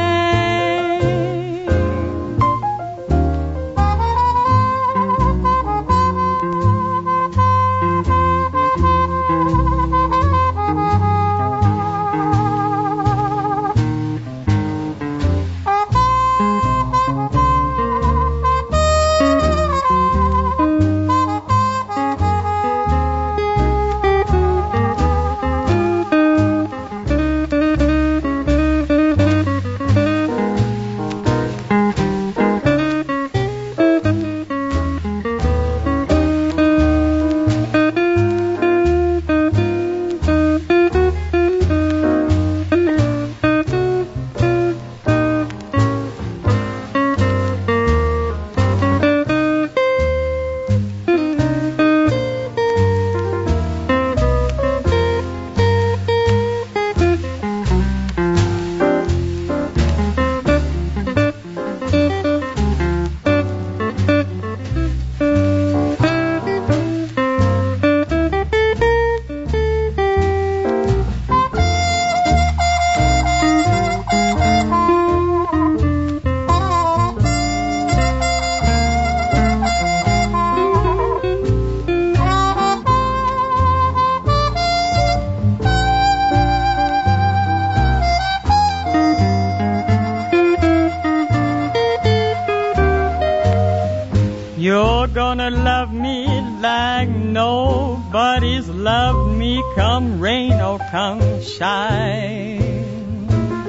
You're gonna love me like nobody's loved me, come rain or come shine.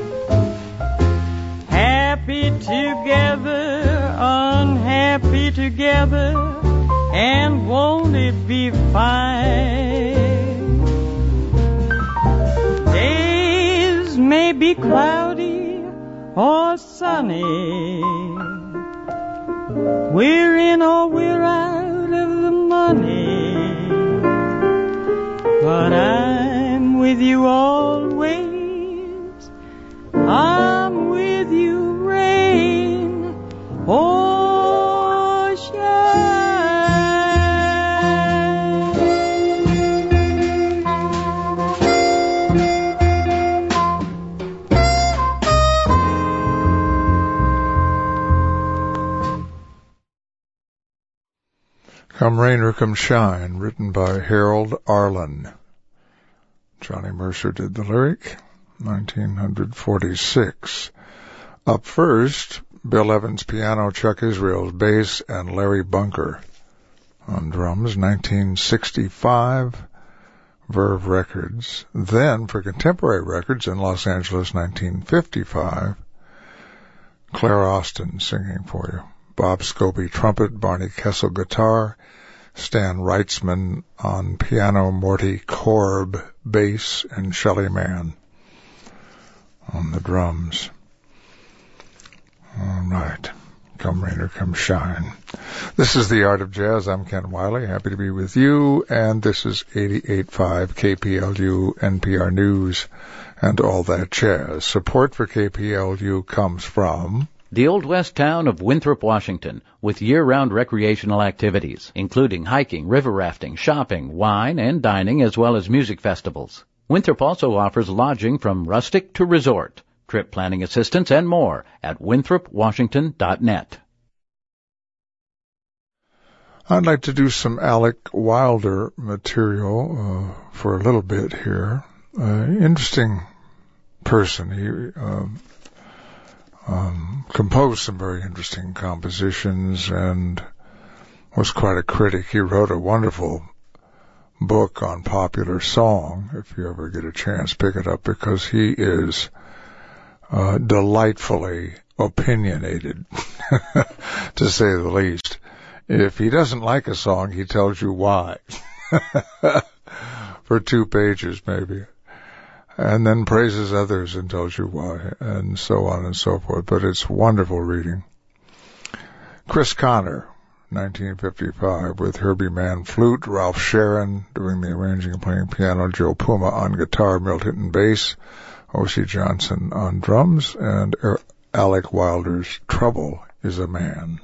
Happy together, unhappy together, and won't it be fine? Days may be cloudy or sunny, we're in or we're out of the money, but I'm with you always, I'm with you rain or shine. Come Rain or Come Shine, written by Harold Arlen. Johnny Mercer did the lyric, 1946. Up first, Bill Evans piano, Chuck Israels bass, and Larry Bunker on drums, 1965, Verve Records. Then, for Contemporary Records in Los Angeles, 1955, Claire Austin singing for you. Bob Scobie trumpet, Barney Kessel guitar, Stan Reitzman on piano, Morty Korb bass, and Shelley Mann on the drums. All right. Come rain or come shine. This is The Art of Jazz. I'm Ken Wiley. Happy to be with you. And this is 88.5 KPLU, NPR News, and all that jazz. Support for KPLU comes from The Old West town of Winthrop, Washington, with year-round recreational activities, including hiking, river rafting, shopping, wine, and dining, as well as music festivals. Winthrop also offers lodging from rustic to resort, trip planning assistance, and more at winthropwashington.net. I'd like to do some Alec Wilder material for a little bit here. Interesting person. He composed some very interesting compositions and was quite a critic. He wrote a wonderful book on popular song. If you ever get a chance, pick it up, because he is delightfully opinionated, to say the least. If he doesn't like a song, he tells you why. For 2 pages, maybe. And then praises others and tells you why, and so on and so forth. But it's wonderful reading. Chris Connor, 1955, with Herbie Mann flute, Ralph Sharon doing the arranging and playing piano, Joe Puma on guitar, Milt Hinton bass, O.C. Johnson on drums, and Alec Wilder's Trouble is a Man.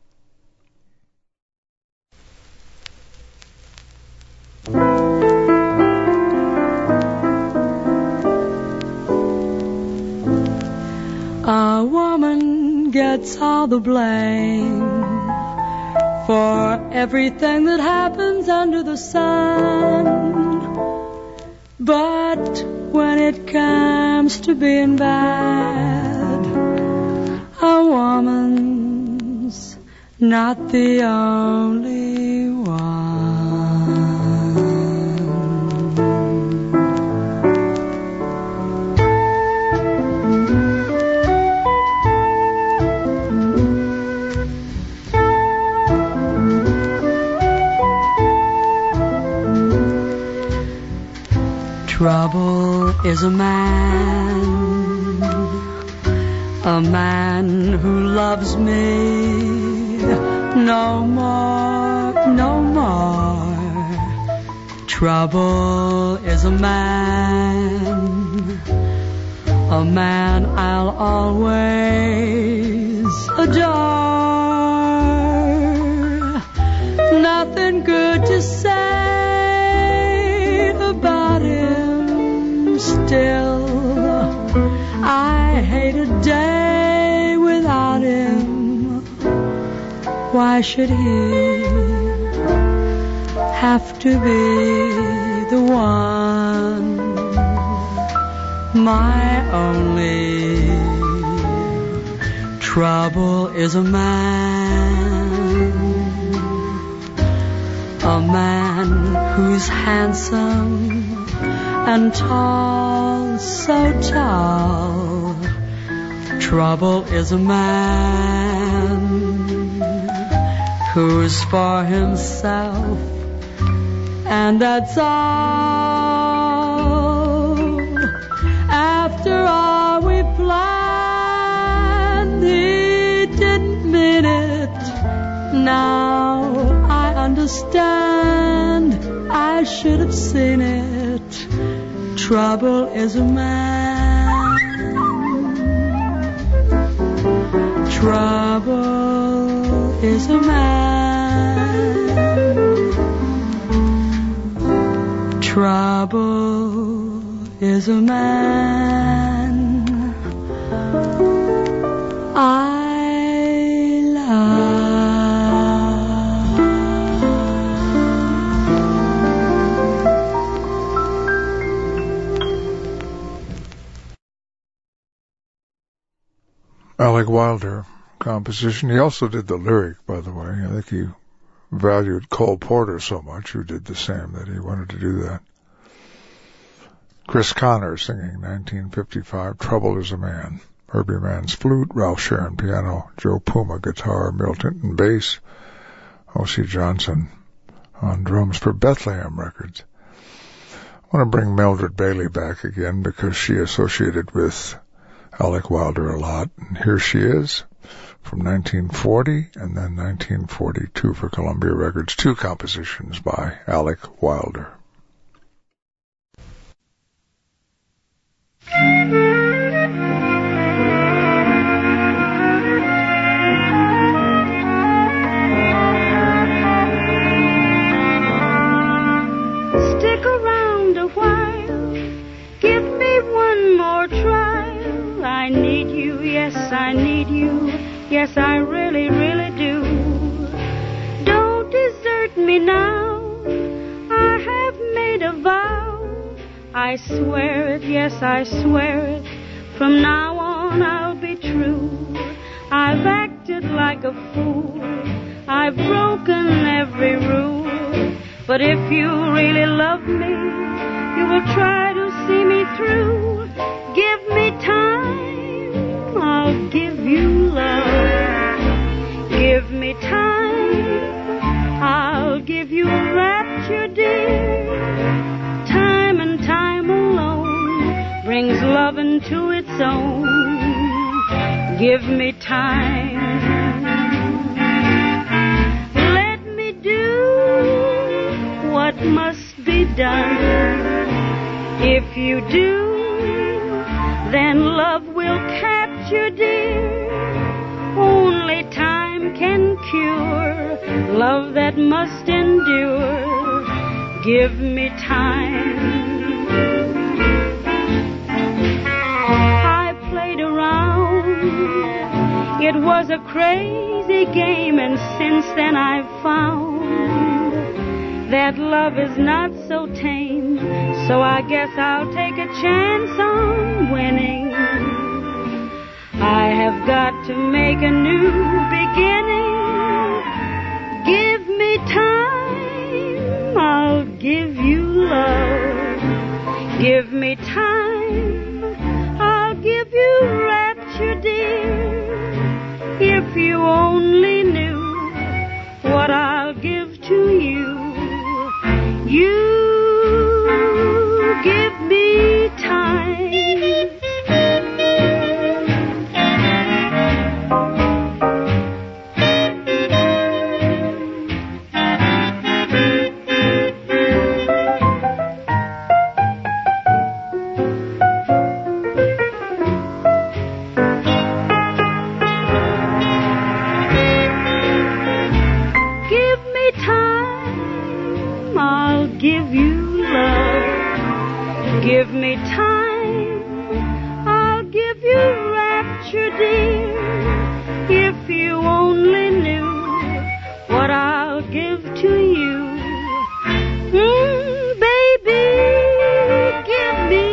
A woman gets all the blame for everything that happens under the sun. But when it comes to being bad, a woman's not the only one. Trouble is a man who loves me no more, no more. Trouble is a man I'll always adore. Nothing good to say about him still. I hate a day without him. Why should he have to be the one, my only? Trouble is a man who's handsome and tall, so tall. Trouble is a man who's for himself, and that's all. After all we planned, he didn't mean it. Now I understand, I should have seen it. Trouble is a man. Trouble is a man. Trouble is a man I love. Alec Wilder composition. He also did the lyric, by the way. I think he valued Cole Porter so much, who did the same, that he wanted to do that. Chris Connor singing, 1955, Trouble is a Man. Herbie Mann's flute, Ralph Sharon piano, Joe Puma guitar, Milt Hinton bass, O.C. Johnson on drums for Bethlehem Records. I want to bring Mildred Bailey back again because she associated with Alec Wilder a lot. And here she is from 1940 and then 1942 for Columbia Records. 2 compositions by Alec Wilder. me now. I have made a vow. I swear it, yes, I swear it. From now on I'll be true. I've acted like a fool. I've broken every rule. But if you really love me, you will try to see me through. Give me time, I'll give you love. Give me time, I'll give you rapture, dear. Time and time alone brings love into its own. Give me time. Let me do what must be done. If you do, then love will capture, dear. Only time can cure love that must endure. Give me time. I played around. It was a crazy game, and since then I've found that love is not so tame. So I guess I'll take a chance on winning. I have got to make a new beginning. Give me time, I'll give you love. Give me time, I'll give you rapture, dear. If you only knew what I'll give to you. You give me time. Give me time, I'll give you rapture, dear. If you only knew what I'll give to you. Baby, give me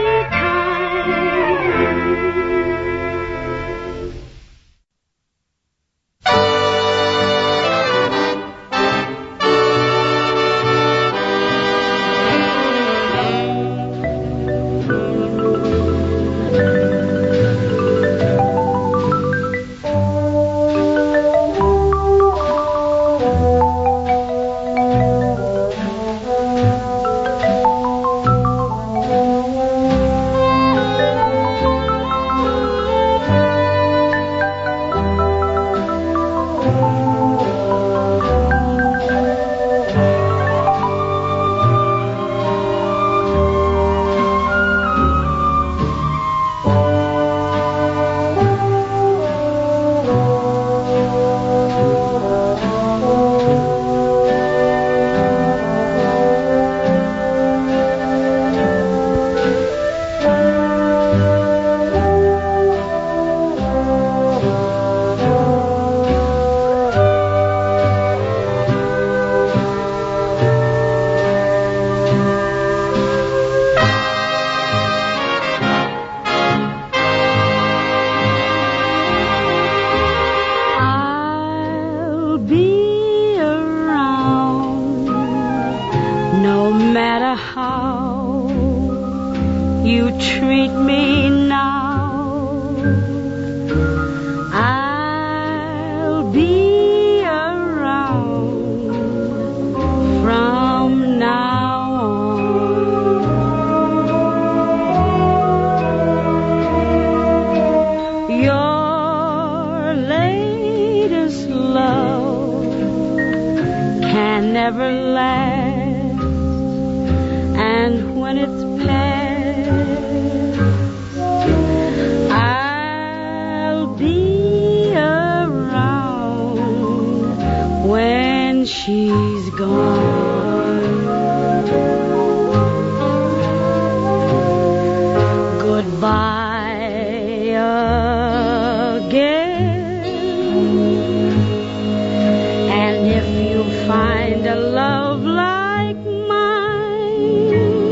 find a love like mine.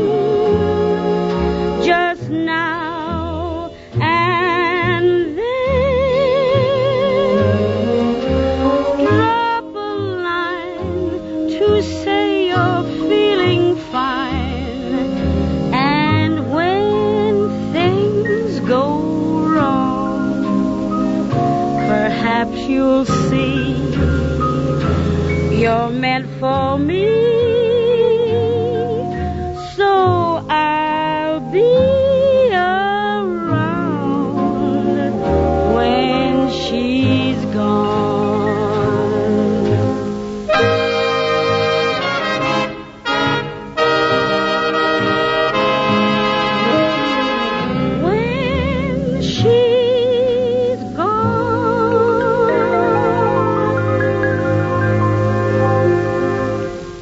Just now and then, drop a line to say you're feeling fine. And when things go wrong, perhaps you'll see you're meant for me. So I'll be around when she's gone. When she's gone.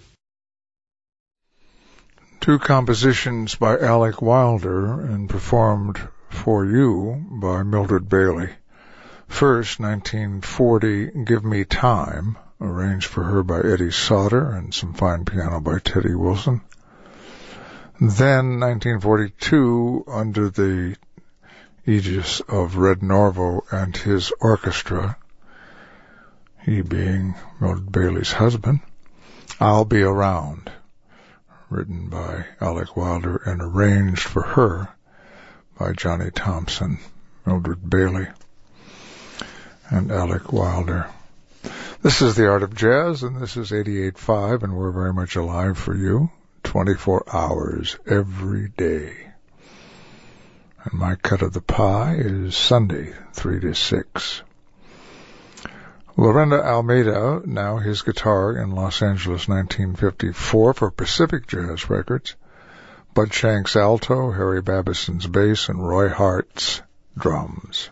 Two compositions by Alec Wilder and performed for you by Mildred Bailey. First, 1940, Give Me Time, arranged for her by Eddie Sauter and some fine piano by Teddy Wilson. Then, 1942, under the aegis of Red Norvo and his orchestra, he being Mildred Bailey's husband, I'll Be Around, written by Alec Wilder and arranged for her by Johnny Thompson, Mildred Bailey, and Alec Wilder. This is The Art of Jazz, and this is 88.5, and we're very much alive for you, 24 hours every day. And my cut of the pie is Sunday, 3 to 6. Lorenda Almeida, now his guitar in Los Angeles, 1954 for Pacific Jazz Records. Bud Shank's alto, Harry Babison's bass, and Roy Hart's drums.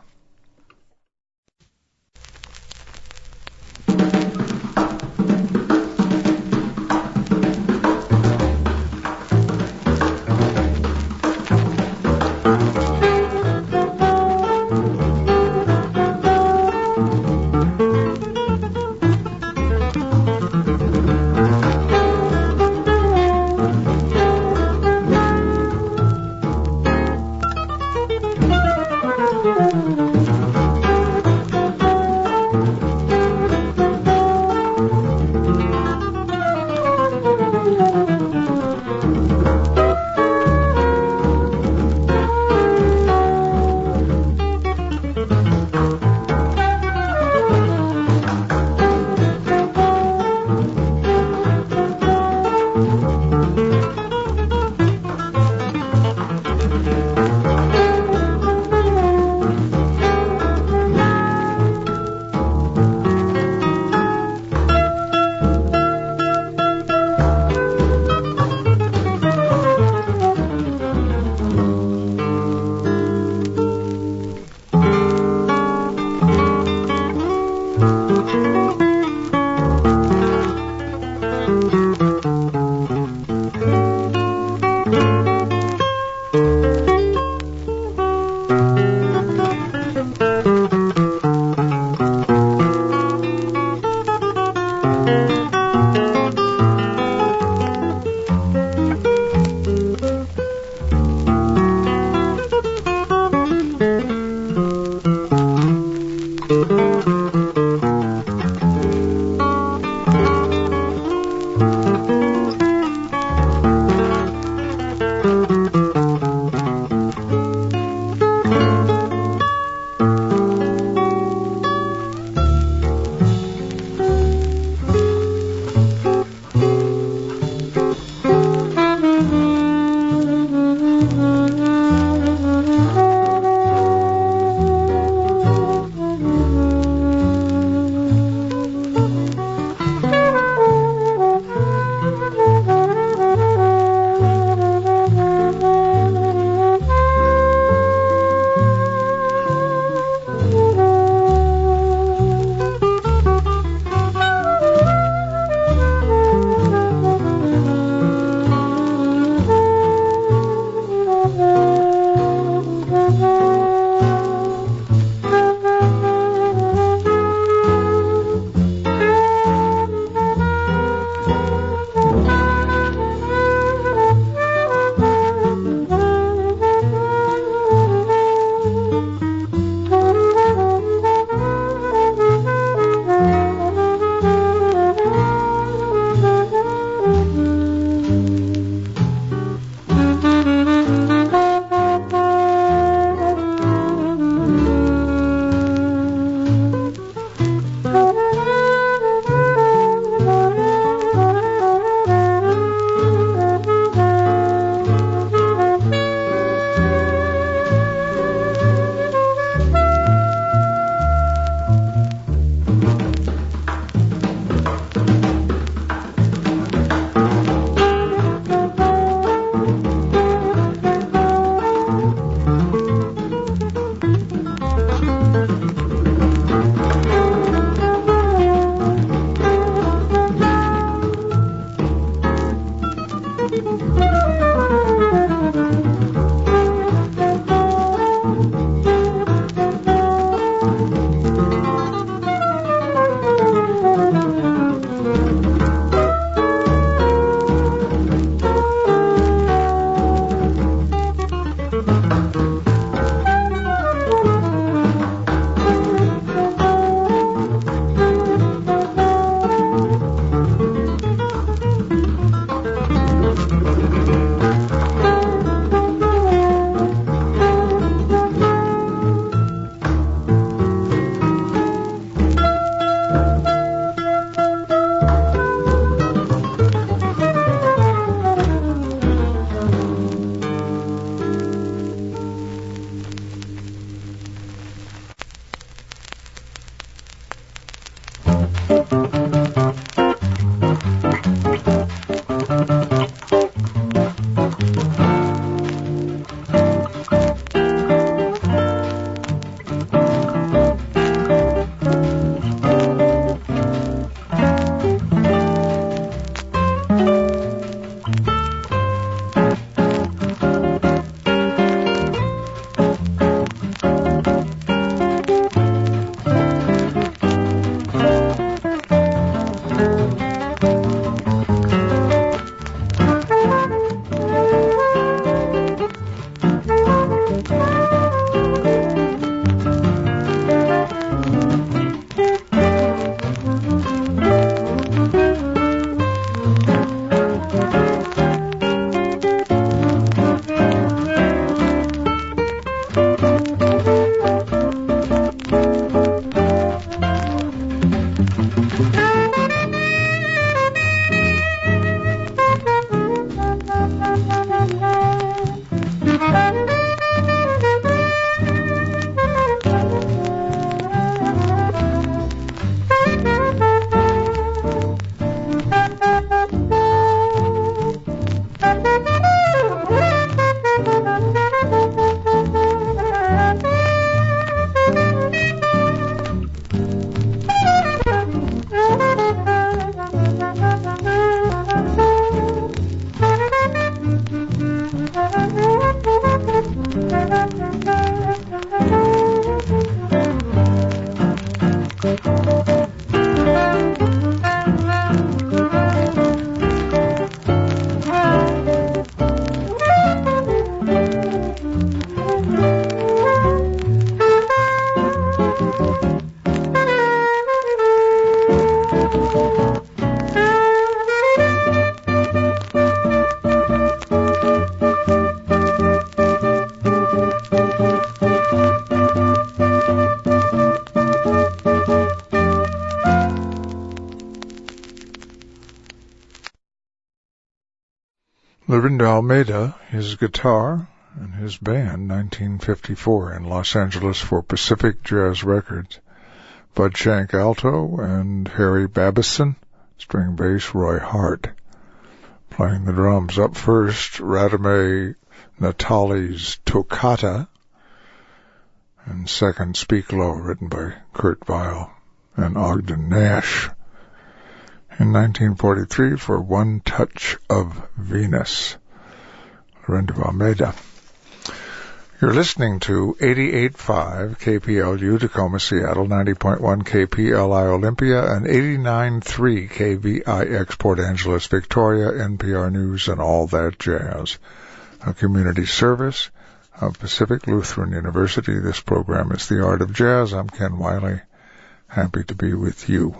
Lorinda Almeida, his guitar, and his band, 1954, in Los Angeles for Pacific Jazz Records. Bud Shank alto and Harry Babison, string bass, Roy Hart. Playing the drums up first, Radame Natali's Toccata, and second, Speak Low, written by Kurt Weill and Ogden Nash. In 1943 for One Touch of Venus, Lorinda Almeida. You're listening to 88.5 KPLU Tacoma, Seattle, 90.1 KPLI Olympia, and 89.3 KVIX Port Angeles, Victoria, NPR News, and all that jazz. A community service of Pacific Lutheran University. This program is The Art of Jazz. I'm Ken Wiley. Happy to be with you.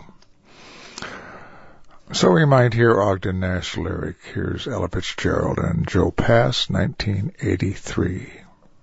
So we might hear Ogden Nash lyric. Here's Ella Fitzgerald and Joe Pass, 1983.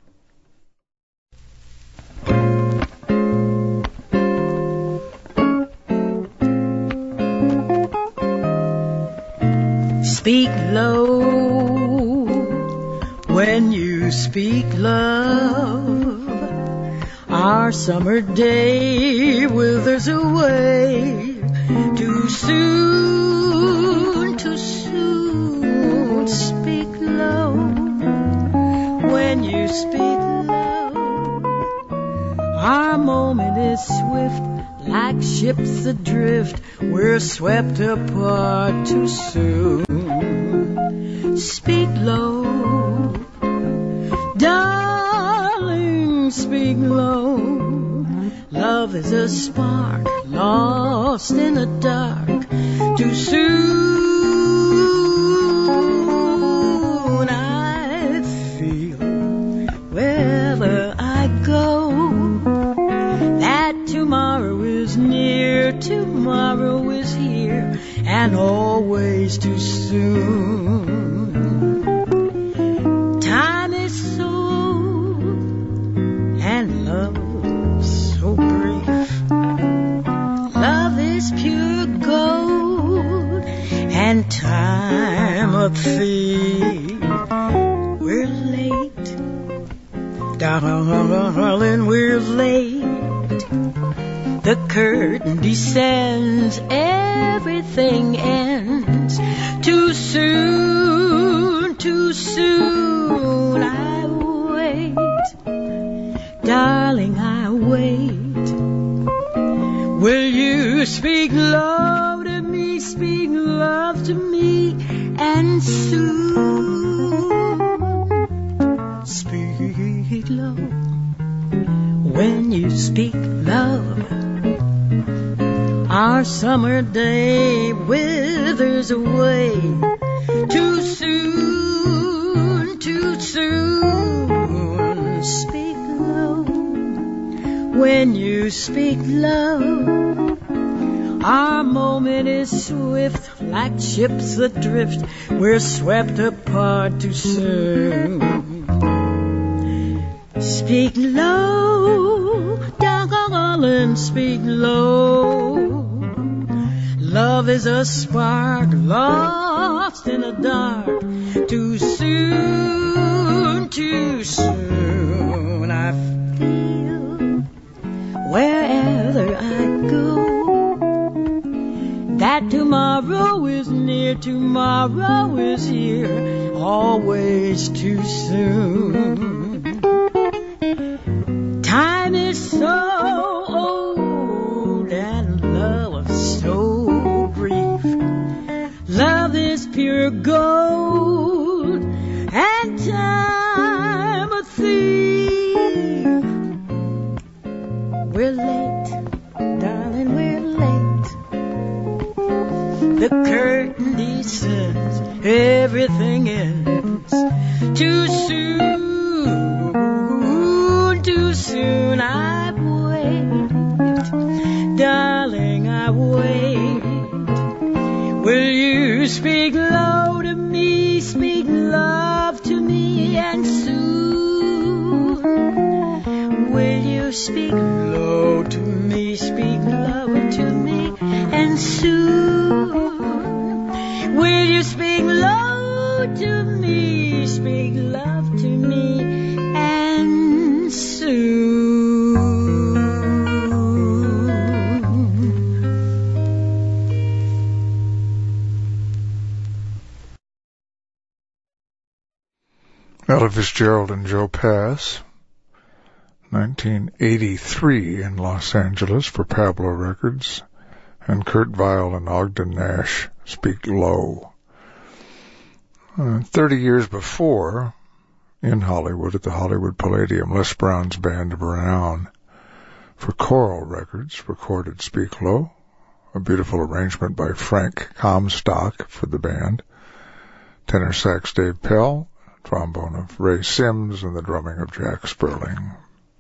Speak low when you speak love. Our summer day withers away too soon, too soon. Speak low when you speak love. Our moment is swift, like ships adrift. We're swept apart too soon. Speak low, darling, speak low. Love is a spark lost in the dark. Too soon I feel wherever I go that tomorrow is near, tomorrow is here, and always too soon. Time is so and love so brief. Love is pure gold and time a thief. We're late, darling, we're late. The curtain descends, everything ends. Too soon, too soon I wait. Darling, I wait. Will you speak love to me, speak love to me, and soon speak love when you speak love. Our summer day withers away too soon, too soon. Speak low when you speak love. Our moment is swift, like ships adrift. We're swept apart too soon. Speak low, darling, speak low. Love is a spark lost in the dark. Too soon, too soon I feel wherever I go that tomorrow is near, tomorrow is here, always too soon. Time is so old and love so brief. Love is pure gold and time a thief. We're late, darling, we're late. The curtain descends, everything ends. Too soon, too soon I wait. Darling, I wait. Will you speak low to me, speak love to me, and soon will you speak low to me, speak love to me, and soon will you speak low true to me, speak love to me, and soon. Ella Fitzgerald and Joe Pass, 1983 in Los Angeles for Pablo Records, and Kurt Weill and Ogden Nash, Speak Low. 30 years before, in Hollywood at the Hollywood Palladium, Les Brown's band of renown for Coral Records recorded Speak Low, a beautiful arrangement by Frank Comstock for the band, tenor sax Dave Pell, trombone of Ray Sims, and the drumming of Jack Sperling.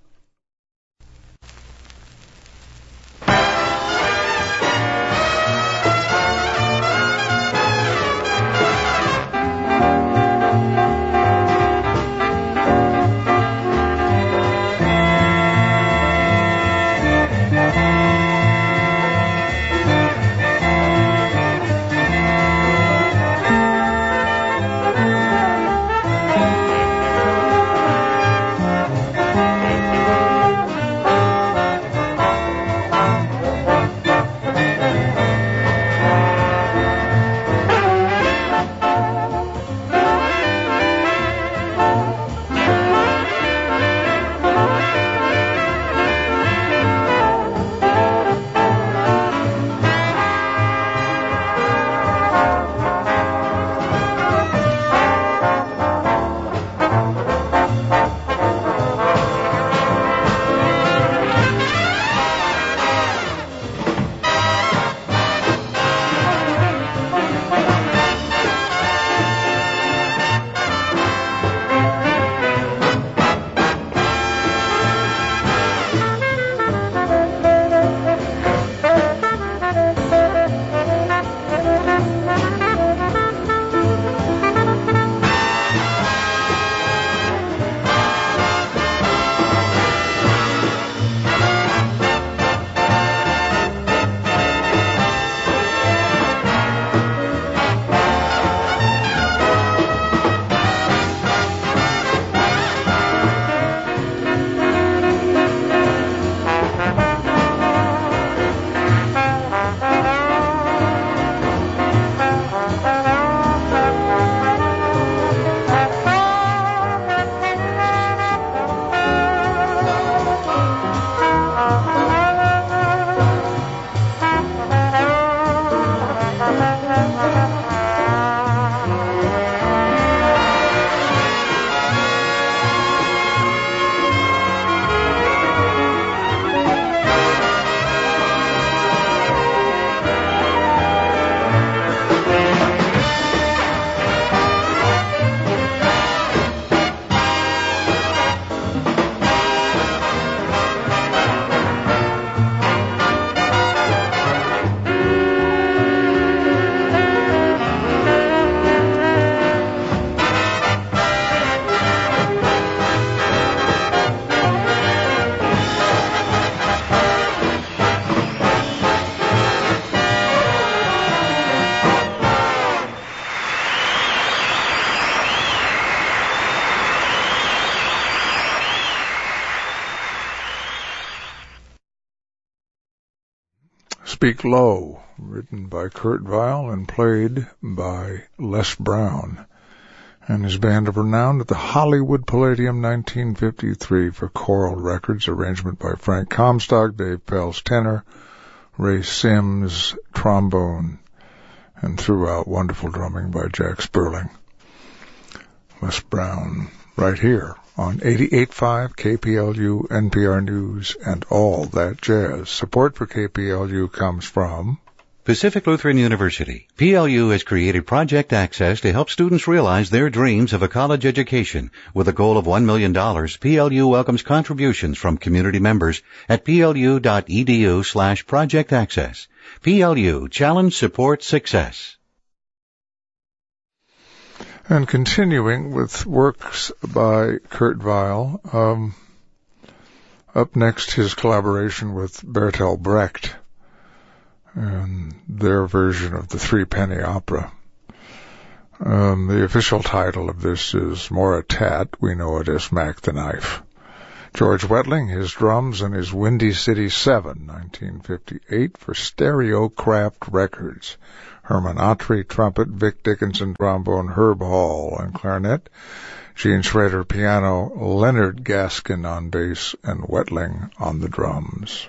Speak Low, written by Kurt Weill and played by Les Brown and his band of renown at the Hollywood Palladium 1953 for Coral Records, arrangement by Frank Comstock, Dave Pell's tenor, Ray Sims trombone, and throughout wonderful drumming by Jack Sperling. Les Brown, right here on 88.5 KPLU, NPR News, and all that jazz. Support for KPLU comes from Pacific Lutheran University. PLU has created Project Access to help students realize their dreams of a college education. With a goal of $1 million, PLU welcomes contributions from community members at plu.edu/Project Access. PLU, challenge, support, success. And continuing with works by Kurt Weill, up next his collaboration with Bertolt Brecht and their version of the Three Penny Opera. The official title of this is More a Tat, We Know It as Mac the Knife. George Wetling, his drums, and his Windy City 7, 1958, for Stereocraft Records. Herman Autry, trumpet, Vic Dickinson, trombone, Herb Hall on clarinet, Gene Schrader, piano, Leonard Gaskin on bass, and Wetling on the drums.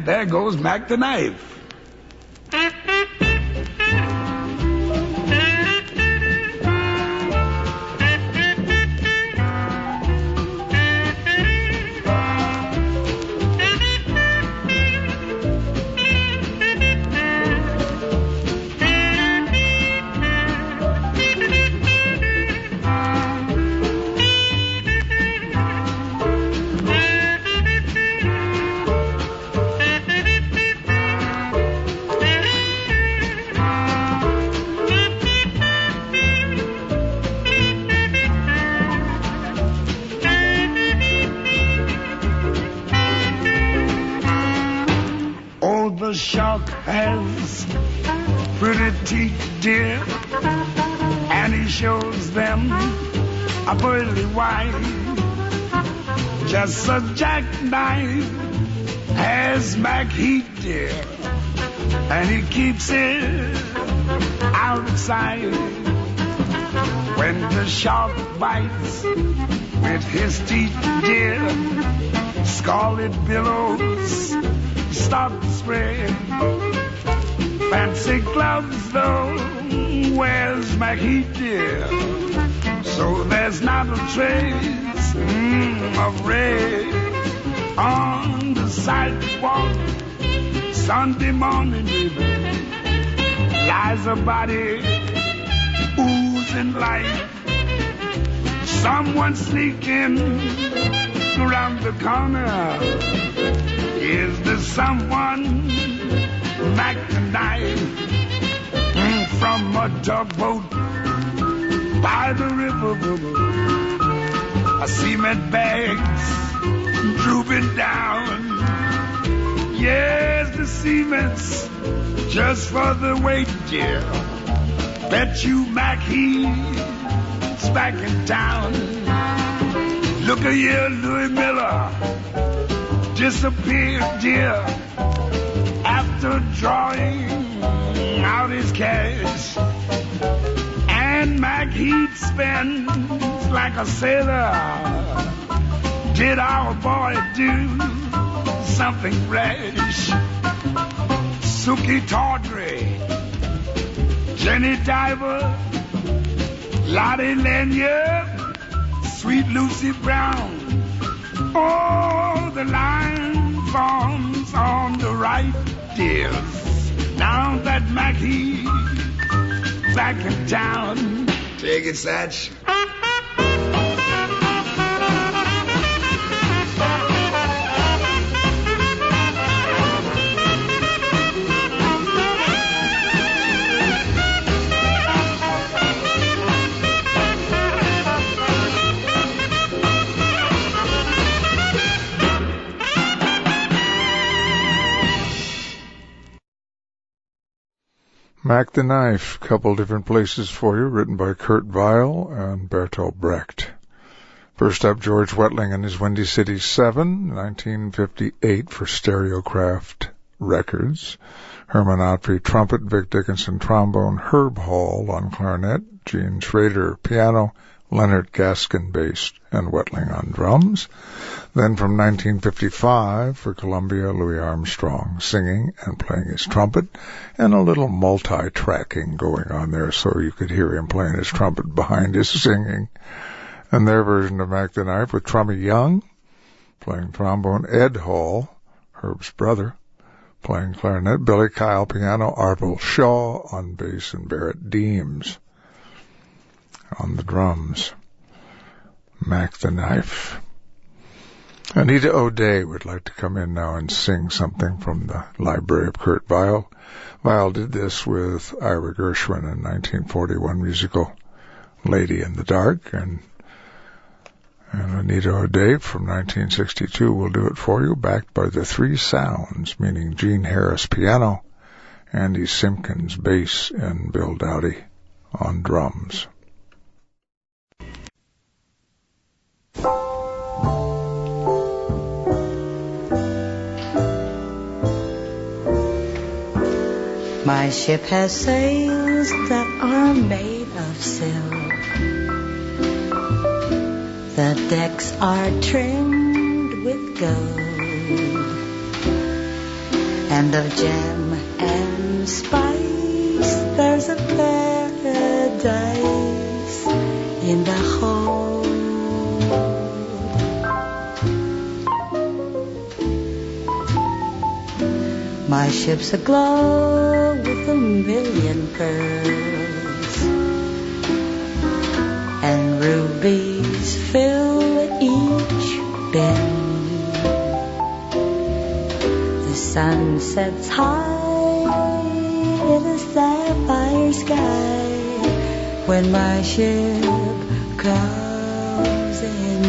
And there goes Mac the Knife. The shark has pretty teeth, dear, and he shows them a pearly white. Just a jackknife has Mac Heat, dear, and he keeps it out of sight. When the shark bites with his teeth, dear, scarlet billows start to spread. Fancy gloves, though, wears Mac Heat, dear, so there's not a trace of red on the sidewalk. Sunday morning, baby, lies a body oozing life. Someone sneaking around the corner. Is there someone Mac the Knife from a tugboat by the river? A cement bags drooping down. Yes, the cement's just for the weight, dear. Bet you Mac he's back in town. Look at here, Louis Miller disappeared, dear, after drawing out his cash. And Mac Heat spends like a sailor. Did our boy do something rash? Suki Tawdry, Jenny Diver, Lottie Lanier, Sweet Lucy Brown. Oh, the line forms on the right, dears. Now that Mac He's back in town. Take it, Satch. Mac the Knife, couple different places for you, written by Kurt Weill and Bertolt Brecht. First up, George Wetling and his Windy City 7, 1958 for Stereocraft Records. Herman Otry, trumpet, Vic Dickinson, trombone, Herb Hall on clarinet, Gene Schrader, piano, Leonard Gaskin, bass, and Wetling on drums. Then from 1955 for Columbia, Louis Armstrong singing and playing his trumpet, and a little multi-tracking going on there so you could hear him playing his trumpet behind his singing. And their version of Mac the Knife with Trummy Young playing trombone, Ed Hall, Herb's brother, playing clarinet, Billy Kyle piano, Arvil Shaw on bass, and Barrett Deems on the drums. Mac the Knife. Anita O'Day would like to come in now and sing something from the library of Kurt Weill. Weill did this with Ira Gershwin in 1941 musical Lady in the Dark, and Anita O'Day from 1962 will do it for you, backed by the Three Sounds, meaning Gene Harris piano, Andy Simpkins bass, and Bill Dowdy on drums. My ship has sails that are made of silk. The decks are trimmed with gold. land of jam and spice. There's a paradise in the hold. My ship's aglow with a million pearls, and rubies fill each bend. The sun sets high in the sapphire sky when my ship comes in.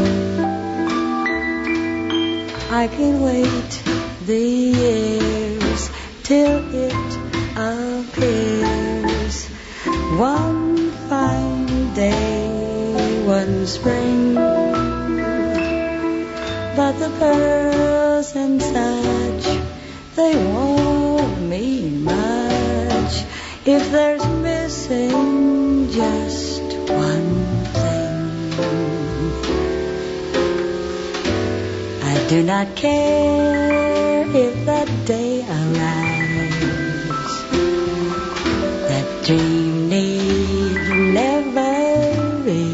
I can wait the years till it appears one fine day, one spring. But the pearls and such, they won't mean much if there's missing just one thing. I do not care if that day arrives. That dream need never be.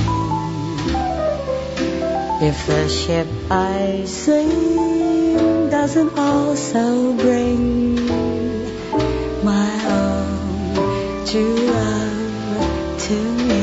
If the ship I sing doesn't also bring my own true love to me.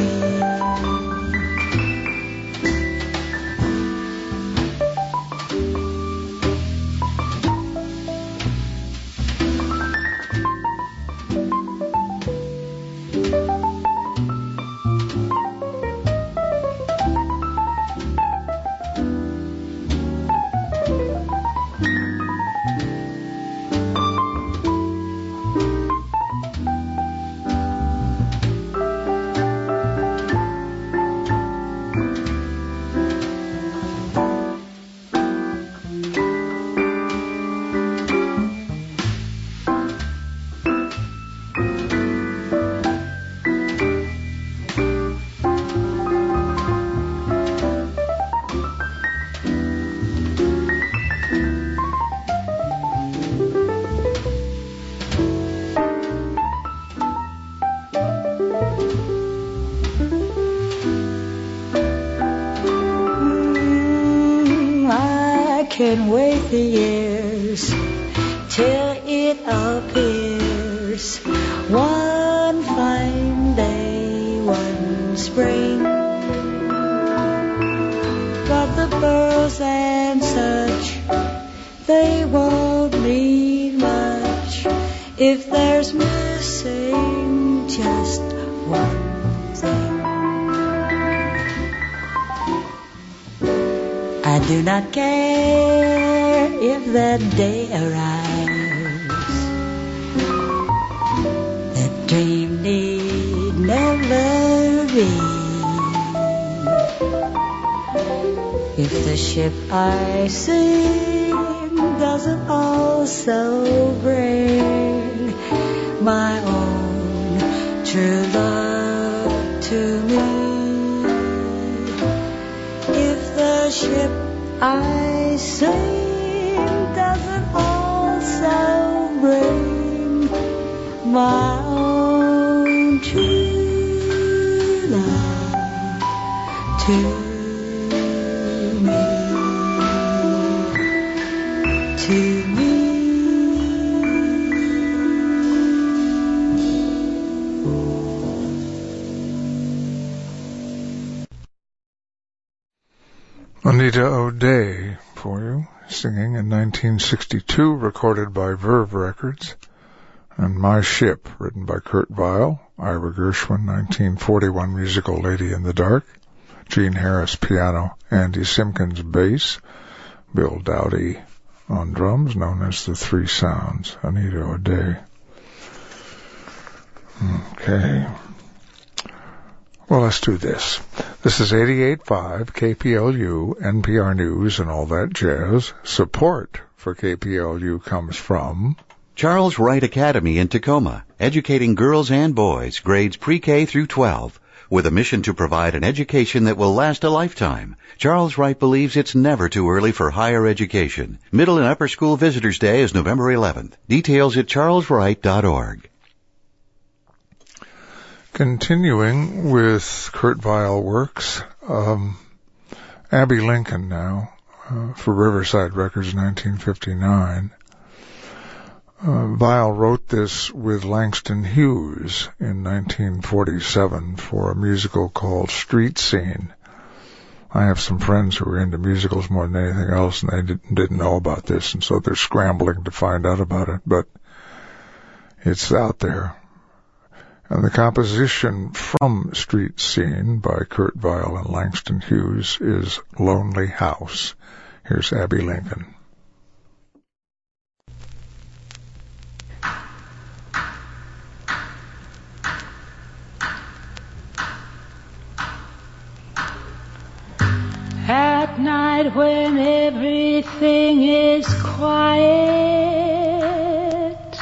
Can wait the years till it appears one fine day, one spring. But the pearls and such, they won't mean much if there's missing just one thing. I do not care if that day arrives. That dream need never be. If the ship I sing doesn't also bring my own true love to me. If the ship I sing doesn't also bring my own true love to me, to me. Anita O'Day for you, singing in 1962, recorded by Verve Records, and My Ship, written by Kurt Weill, Ira Gershwin, 1941 musical Lady in the Dark, Gene Harris piano, Andy Simpkins bass, Bill Dowdy on drums, known as the Three Sounds, Anita O'Day. Okay. Well, let's do this. This is 88.5 KPLU, NPR News, and all that jazz. Support for KPLU comes from Charles Wright Academy in Tacoma, educating girls and boys, grades pre-K through 12. With a mission to provide an education that will last a lifetime, Charles Wright believes it's never too early for higher education. Middle and Upper School Visitors Day is November 11th. Details at charleswright.org. Continuing with Kurt Weill works, Abbey Lincoln now, for Riverside Records, 1959. Weill wrote this with Langston Hughes in 1947 for a musical called Street Scene. I have some friends who are into musicals more than anything else, and they didn't know about this, and so they're scrambling to find out about it, but it's out there. And the composition from Street Scene by Kurt Weill and Langston Hughes is Lonely House. Here's Abbey Lincoln. At night when everything is quiet,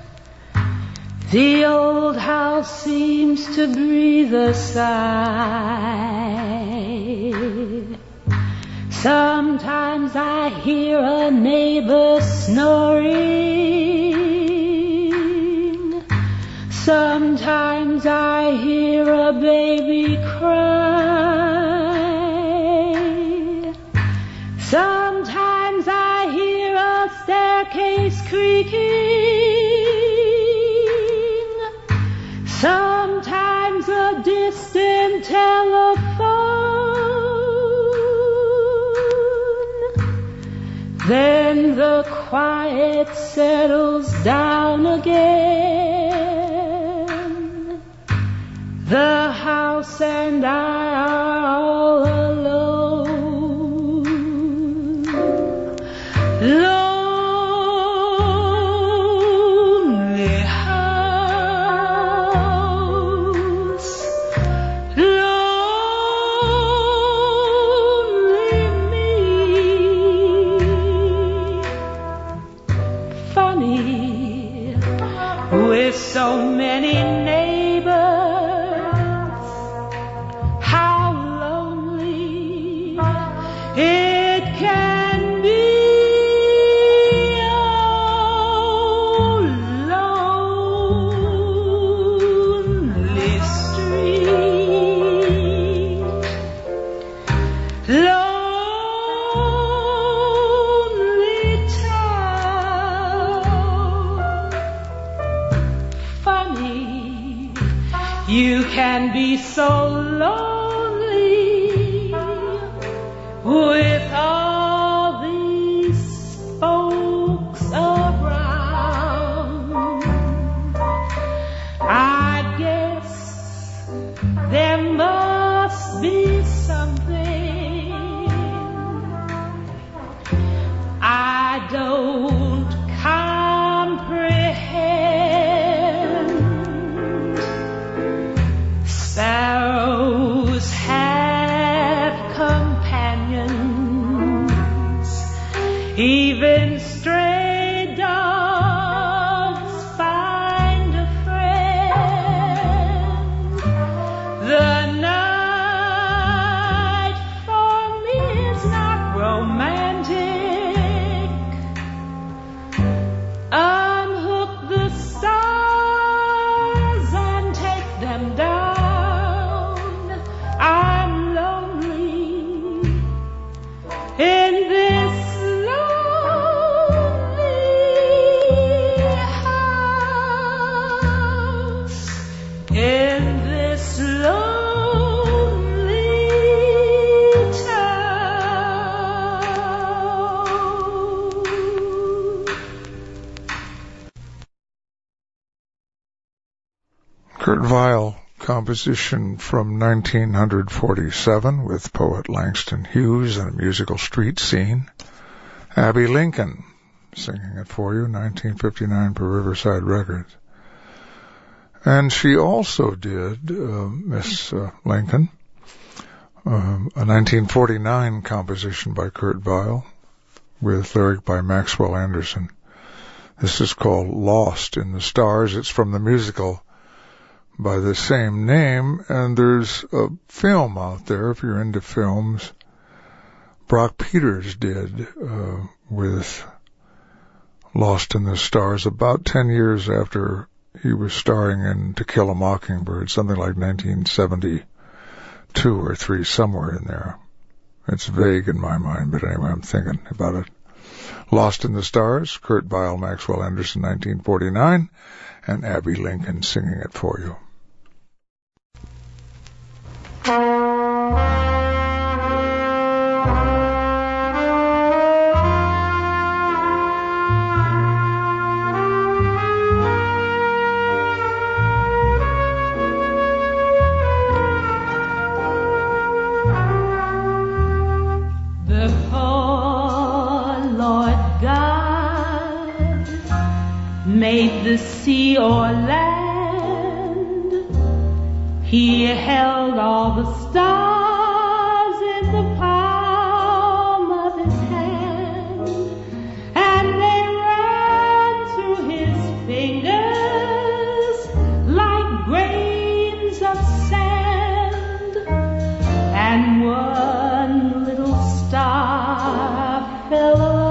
the old house seems to breathe a sigh. Sometimes I hear a neighbor snoring. Sometimes I hear a baby cry. Sometimes I hear a staircase creaking. Sometimes a distant telephone. Then the quiet settles down again. The house and I are all alone. Lonely house, lonely me. Funny, with so many neighbors, how lonely it can be. You can be so lonely with all these folks around. I guess there must be something I don't comprehend. Sparrows have companions, even stray dogs find a friend. The night for me is not romantic. Unhook the stars and take them down. I'm lonely in this lonely house, in this lonely town. Kurt Weill composition from 1947 with poet Langston Hughes and a musical Street Scene. Abbey Lincoln singing it for you, 1959 per Riverside Records. And she also did, Miss Lincoln, a 1949 composition by Kurt Weill with lyric by Maxwell Anderson. This is called Lost in the Stars. It's from the musical by the same name, and there's a film out there, if you're into films, Brock Peters did with Lost in the Stars about 10 years after he was starring in To Kill a Mockingbird, something like 1972 or 3, somewhere in there. It's vague in my mind, but anyway, I'm thinking about it. Lost in the Stars, Kurt Weill, Maxwell Anderson, 1949, and Abbey Lincoln singing it for you. Made the sea or land. He held all the stars in the palm of his hand, and they ran through his fingers like grains of sand, and one little star fell alone.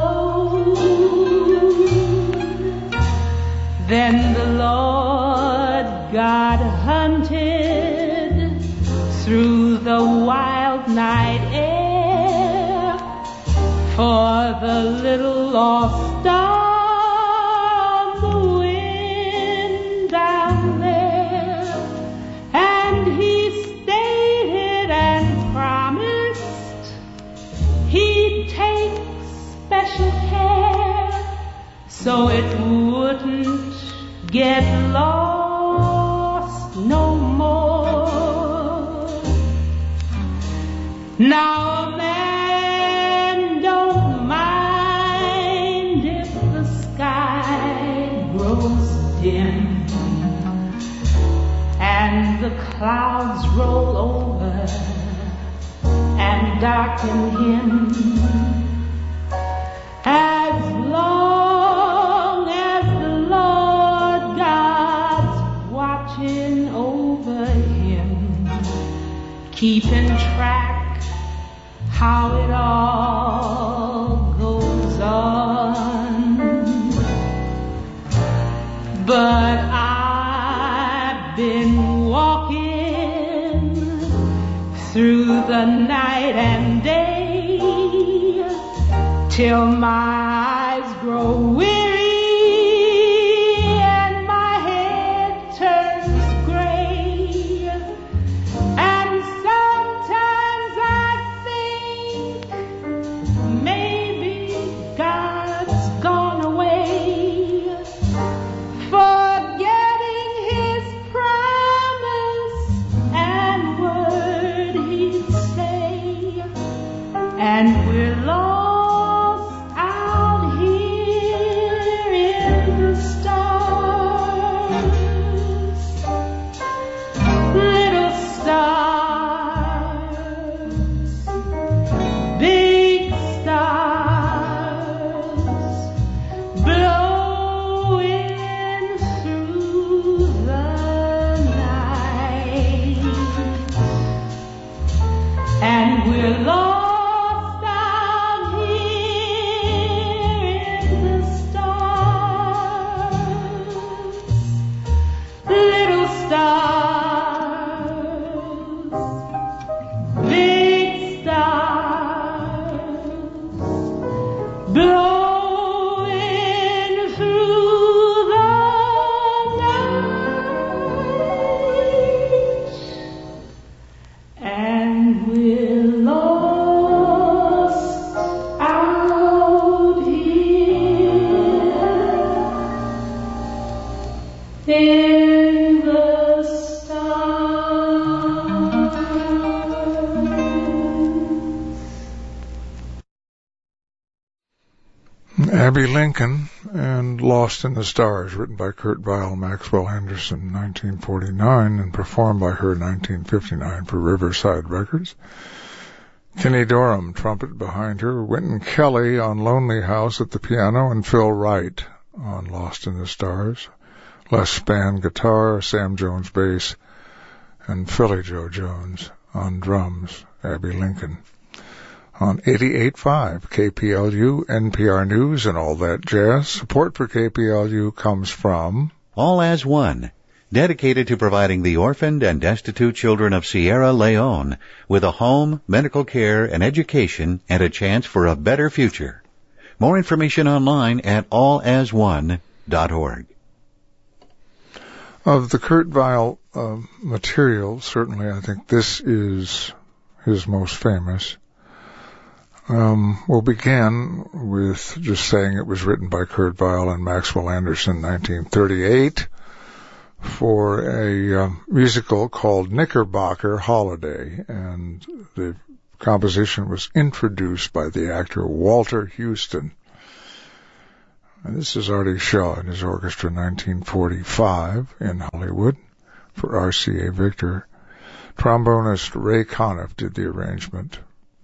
Then the Lord God hunted through the wild night air for the little lost star on the wind down there. And he stated and promised he'd take special care so it wouldn't get lost no more. Now a man don't mind if the sky grows dim and the clouds roll over and darken him, as long as the Lord God's watching over him, keeping track how it all goes on. But I've been walking through the night and day till my eyes grow weary and my head turns gray. And sometimes I think maybe God's gone away, forgetting his promise and word he'd say, and we're lost out here in the stars. Little stars, big stars, blowing through the night, and we're lost out here in the stars. Little stars, big stars, blowing through the night, and we're lost out here in the stars. Abbey Lincoln and Lost in the Stars, written by Kurt Weill, Maxwell Anderson, 1949, and performed by her in 1959 for Riverside Records. Kenny Dorham, trumpet behind her, Wynton Kelly on Lonely House at the piano, and Phil Wright on Lost in the Stars. Les Spann guitar, Sam Jones bass, and Philly Joe Jones on drums, Abby Lincoln. On 88.5 KPLU, NPR News, and all that jazz, support for KPLU comes from All as One, dedicated to providing the orphaned and destitute children of Sierra Leone with a home, medical care, and education, and a chance for a better future. More information online at allasone.org. Of the Kurt Weill material, certainly I think this is his most famous. We'll begin with just saying it was written by Kurt Weill and Maxwell Anderson in 1938 for a musical called Knickerbocker Holiday, and the composition was introduced by the actor Walter Houston. And this is Artie Shaw and his orchestra, 1945 in Hollywood for RCA Victor. Trombonist Ray Conniff did the arrangement.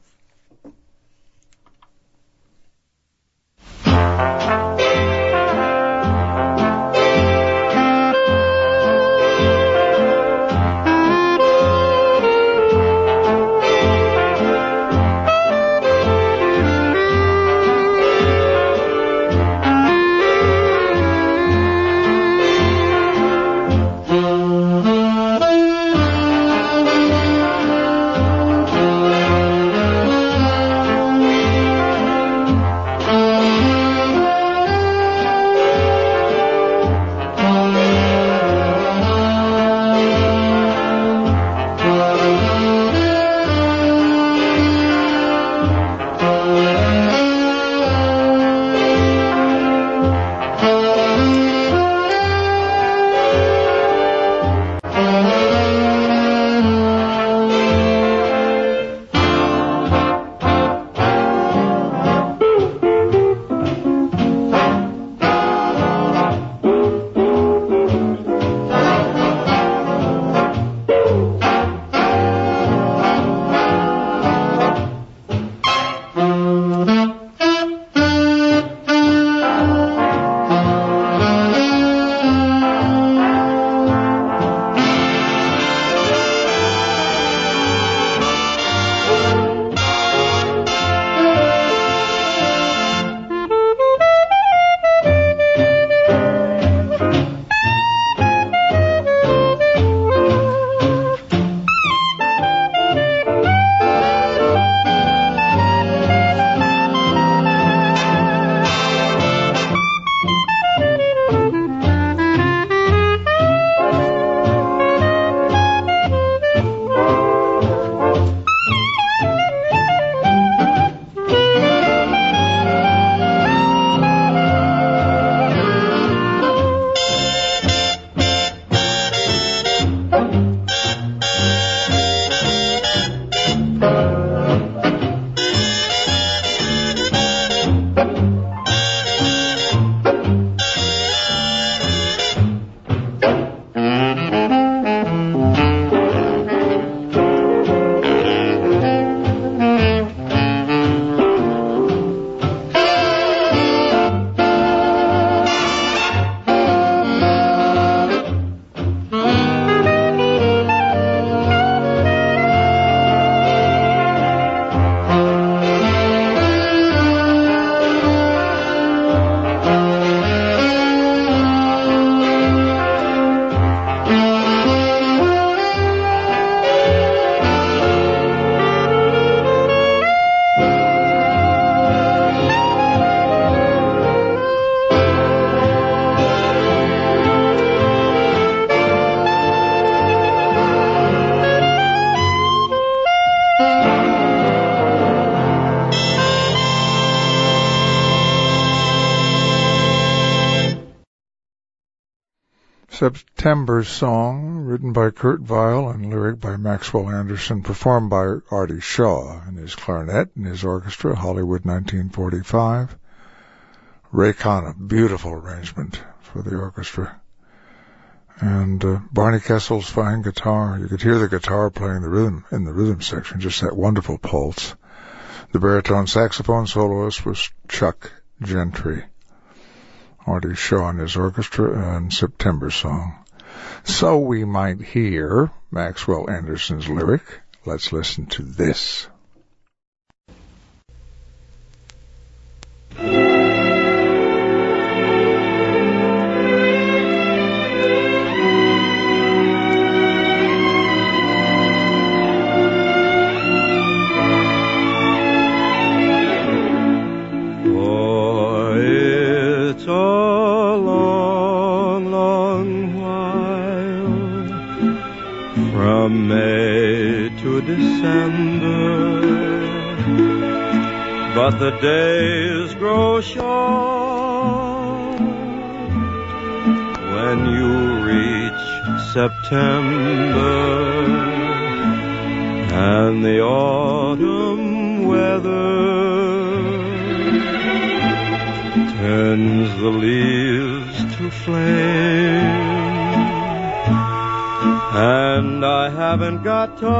September's Song, written by Kurt Weill and lyric by Maxwell Anderson, performed by Artie Shaw and his clarinet and his orchestra, Hollywood, 1945. Ray Conniff, beautiful arrangement for the orchestra. And Barney Kessel's fine guitar. You could hear the guitar playing the rhythm in the rhythm section, just that wonderful pulse. The baritone saxophone soloist was Chuck Gentry. Artie Shaw and his orchestra, and September Song. So we might hear Maxwell Anderson's lyric. Let's listen to this. December, but the days grow short when you reach September, and the autumn weather turns the leaves to flame. And I haven't got time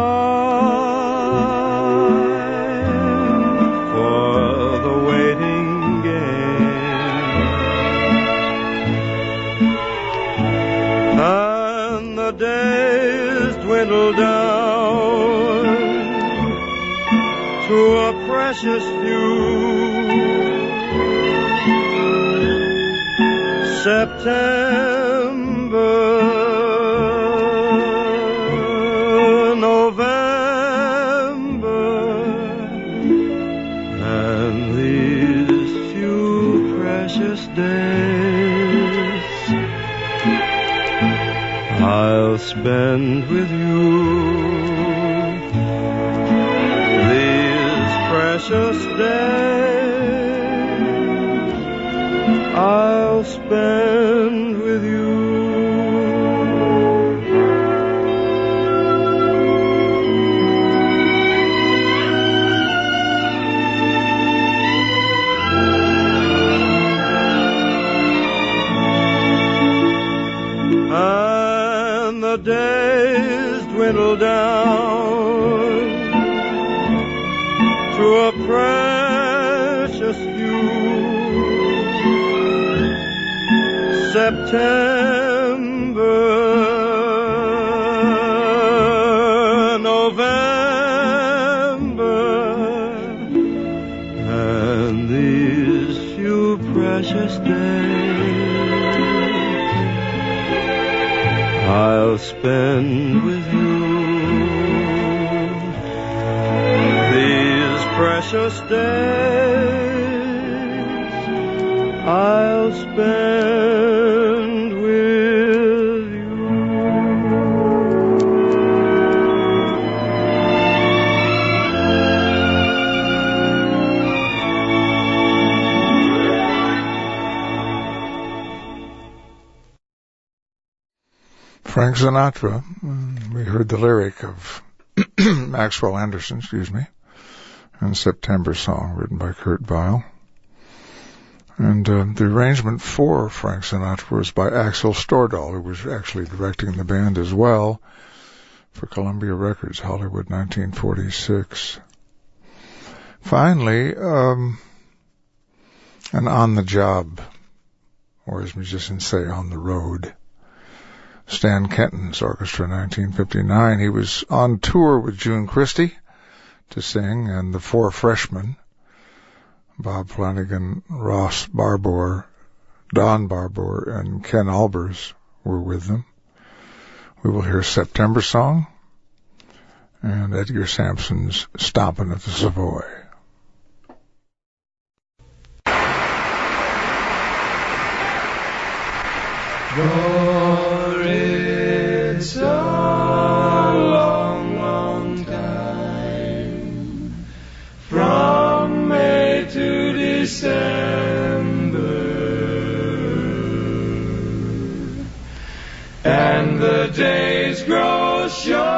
for the waiting game. And the days dwindle down to a precious few. September, I'll spend with you these precious days. I'll spend with you. The days dwindle down to a precious few. September, November, and these few precious days I'll spend with you. These precious days I'll spend with you. Frank Sinatra. We heard the lyric of Maxwell Anderson, and September Song, written by Kurt Weill. And the arrangement for Frank Sinatra was by Axel Stordahl, who was actually directing the band as well for Columbia Records, Hollywood, 1946. Finally, an on-the-job, or as musicians say, on the road. Stan Kenton's orchestra, 1959. He was on tour with June Christy to sing, and the Four Freshmen, Bob Flanagan, Ross Barbour, Don Barbour, and Ken Albers were with them. We will hear September Song and Edgar Sampson's Stompin' at the Savoy. It's a long, long time from May to December, and the days grow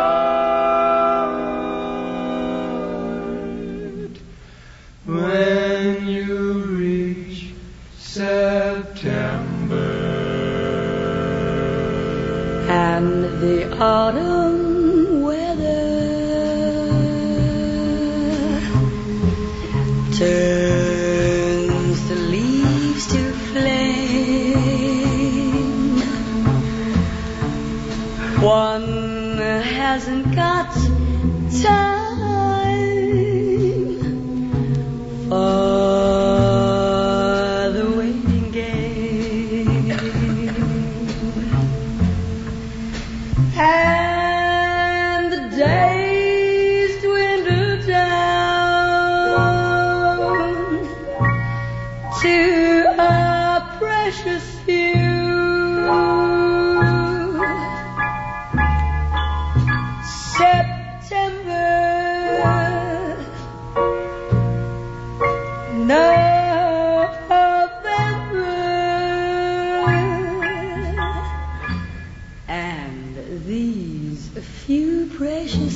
short when you reach September. And the autumn weather turns the leaves to flame, One hasn't got time for the waiting game, and the days dwindle down to a precious few. September, November, and these few precious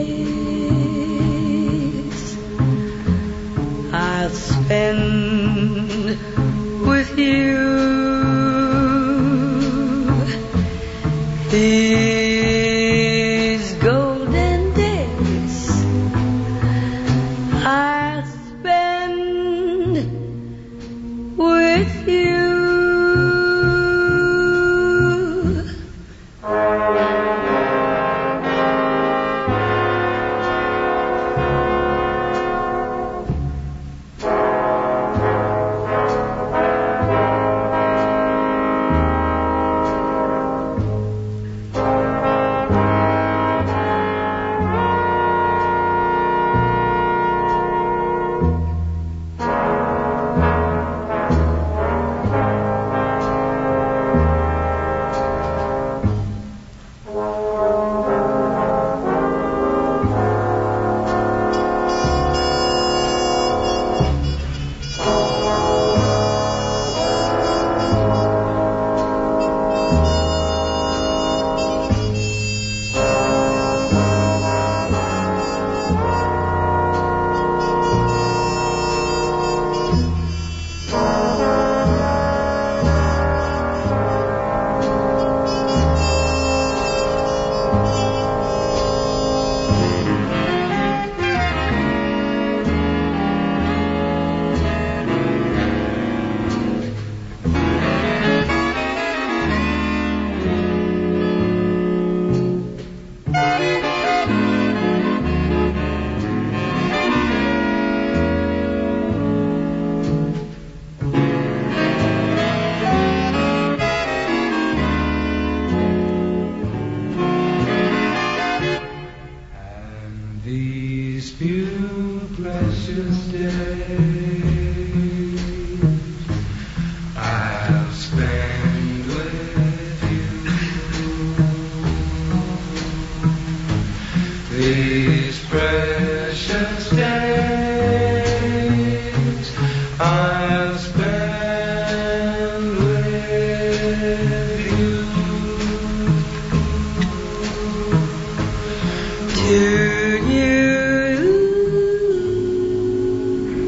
days I'll spend with you. These golden days I'll spend with you. These few precious days I'll spend with you. These precious days I'll spend with you. To you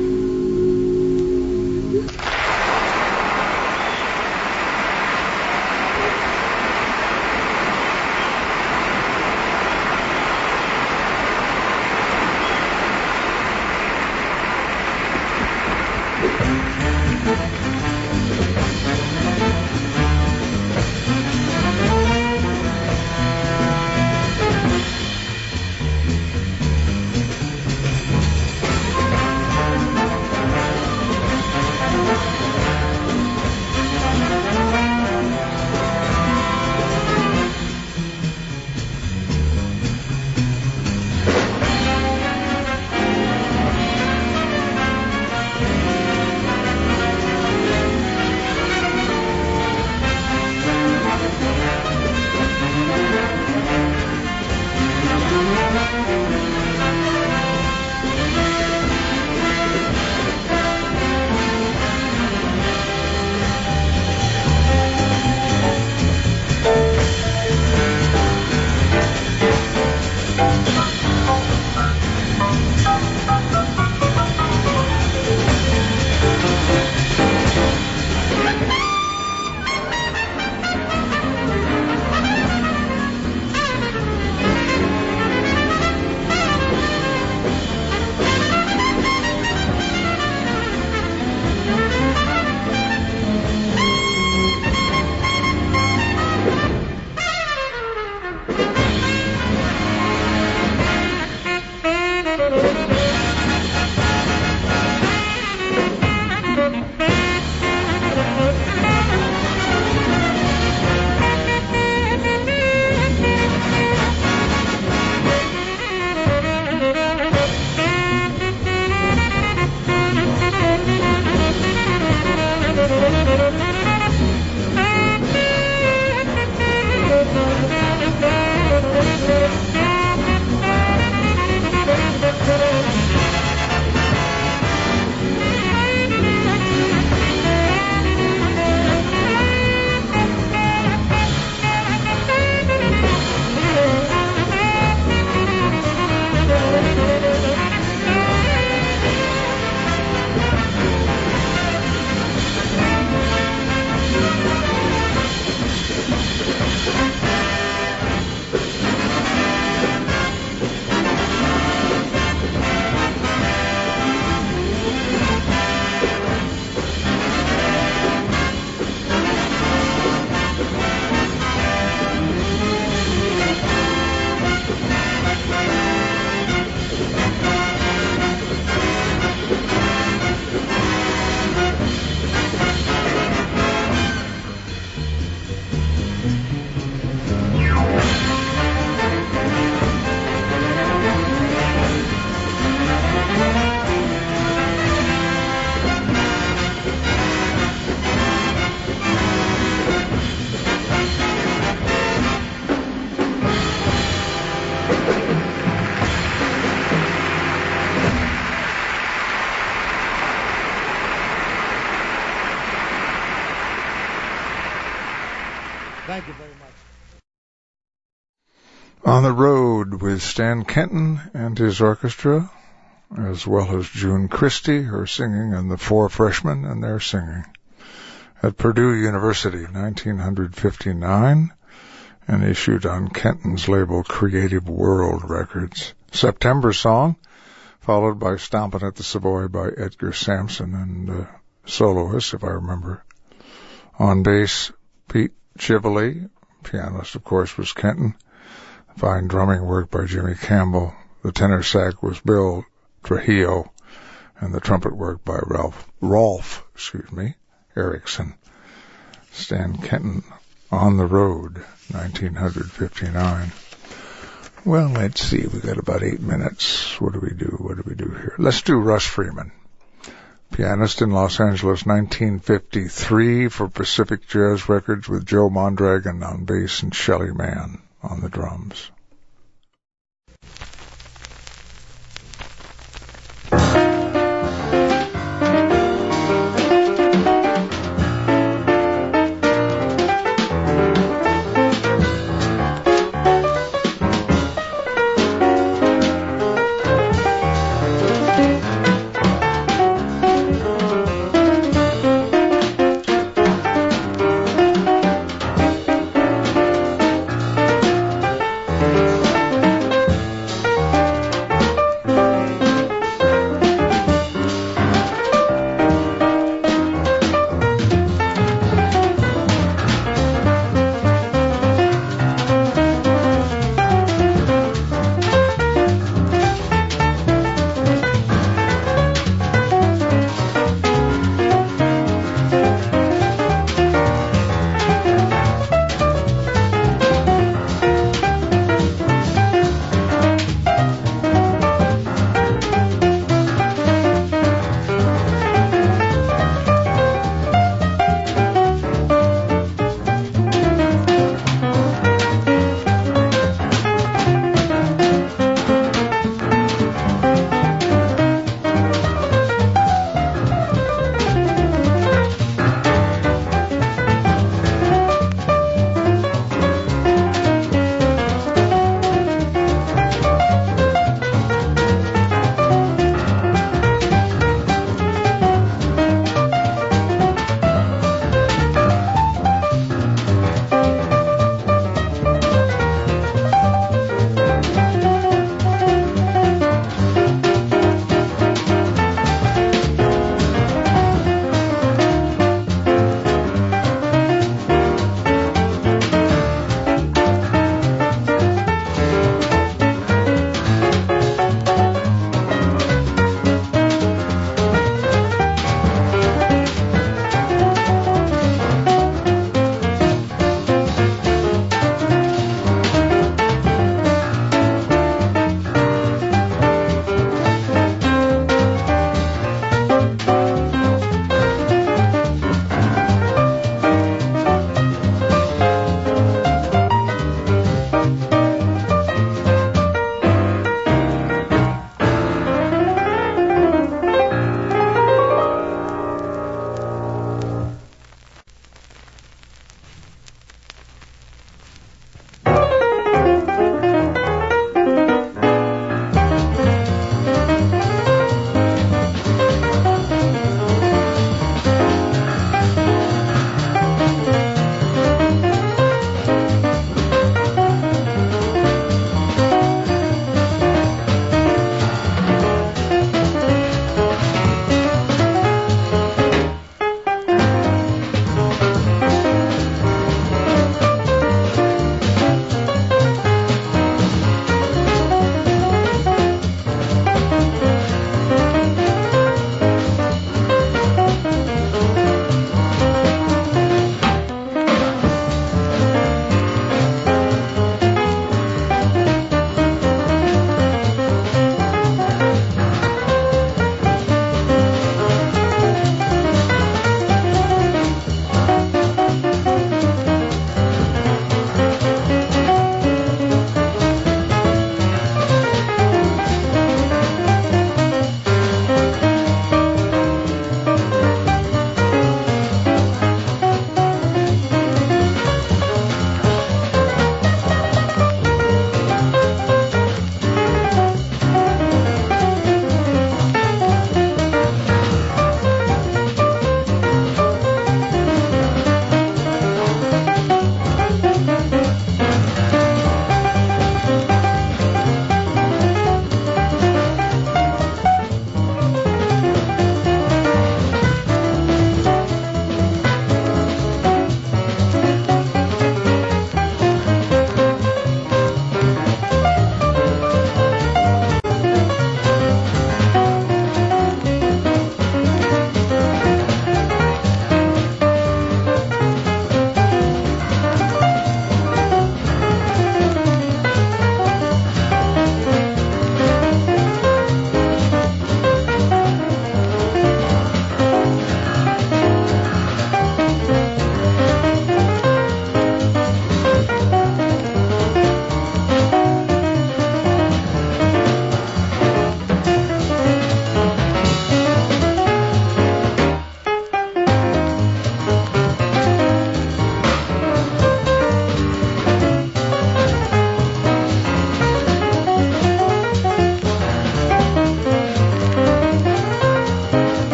On the Road with Stan Kenton and his orchestra, as well as June Christie, her singing, and the Four Freshmen and their singing. At Purdue University, 1959, and issued on Kenton's label Creative World Records. September Song, followed by Stompin' at the Savoy by Edgar Sampson and soloists, if I remember. On bass, Pete Chivoli. Pianist, of course, was Kenton. Fine drumming work by Jimmy Campbell. The tenor sax was Bill Trujillo, and the trumpet work by Rolf Erickson. Stan Kenton, On the Road, 1959. Well, let's see, we got about 8 minutes. What do we do here? Let's do Russ Freeman. Pianist in Los Angeles, 1953 for Pacific Jazz Records with Joe Mondragon on bass and Shelly Manne on the drums.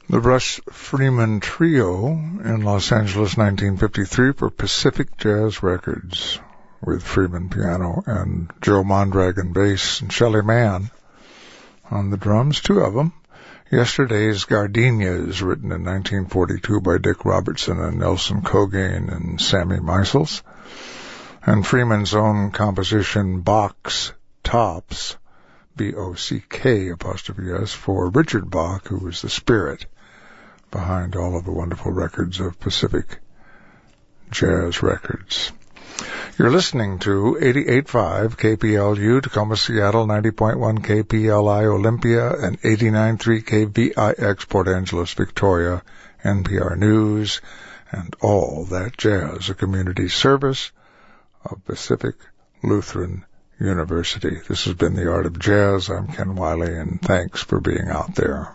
The Russ Freeman Trio in Los Angeles, 1953, for Pacific Jazz Records, with Freeman piano and Joe Mondragon bass and Shelley Mann on the drums, two of them. Yesterday's Gardenias, written in 1942 by Dick Robertson and Nelson Cogain and Sammy Meisels. And Freeman's own composition, Bach's Tops, B-O-C-K''S, for Richard Bach, who was the spirit behind all of the wonderful records of Pacific Jazz Records. You're listening to 88.5 KPLU, Tacoma, Seattle, 90.1 KPLI, Olympia, and 89.3 KVIX, Port Angeles, Victoria, NPR News, and All That Jazz, a community service of Pacific Lutheran University. This has been The Art of Jazz. I'm Ken Wiley, and thanks for being out there.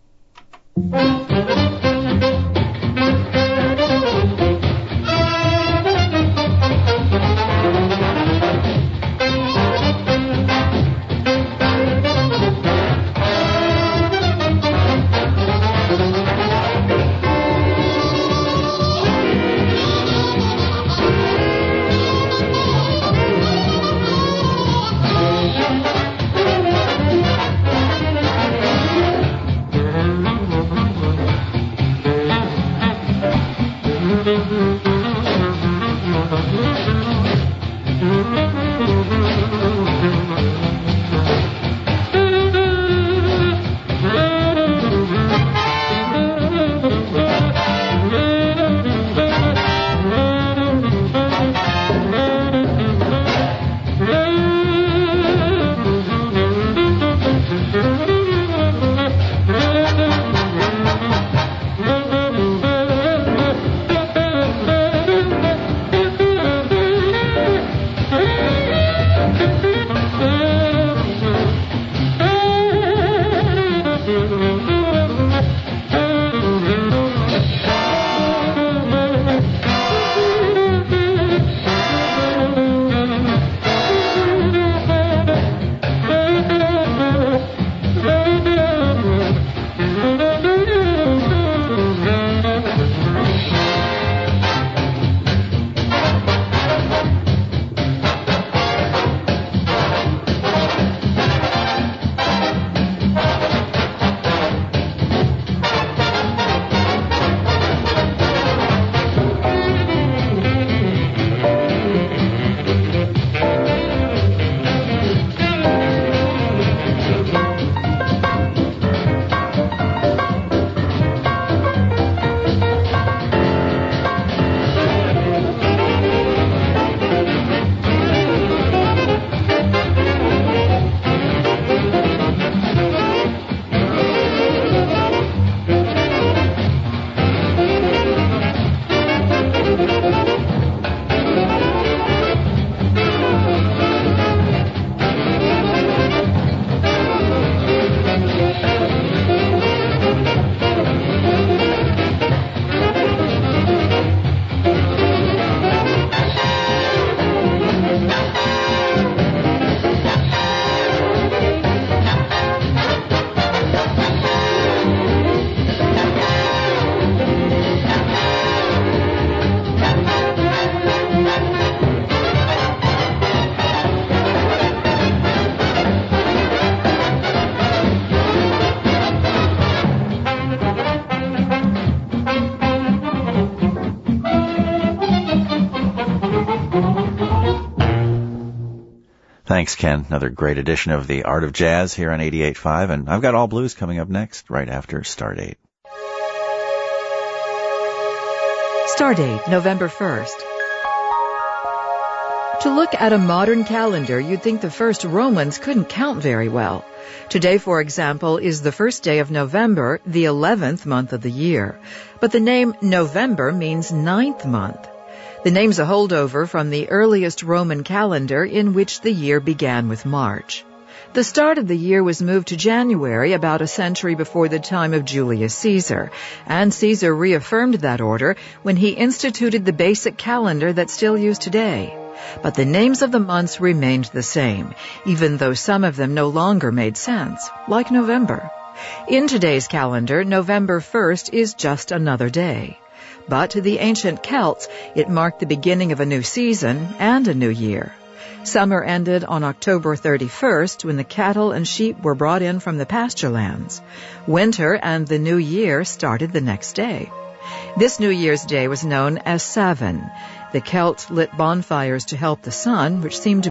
Thanks, Ken. Another great edition of The Art of Jazz here on 88.5, and I've got All Blues coming up next, right after Stardate. Stardate, November 1st. To look at a modern calendar, you'd think the first Romans couldn't count very well. Today, for example, is the first day of November, the 11th month of the year. But the name November means 9th month. The name's a holdover from the earliest Roman calendar in which the year began with March. The start of the year was moved to January about a century before the time of Julius Caesar, and Caesar reaffirmed that order when he instituted the basic calendar that's still used today. But the names of the months remained the same, even though some of them no longer made sense, like November. In today's calendar, November 1st is just another day. But to the ancient Celts, it marked the beginning of a new season and a new year. Summer ended on October 31st when the cattle and sheep were brought in from the pasture lands. Winter and the new year started the next day. This New Year's Day was known as Samhain. The Celts lit bonfires to help the sun, which seemed to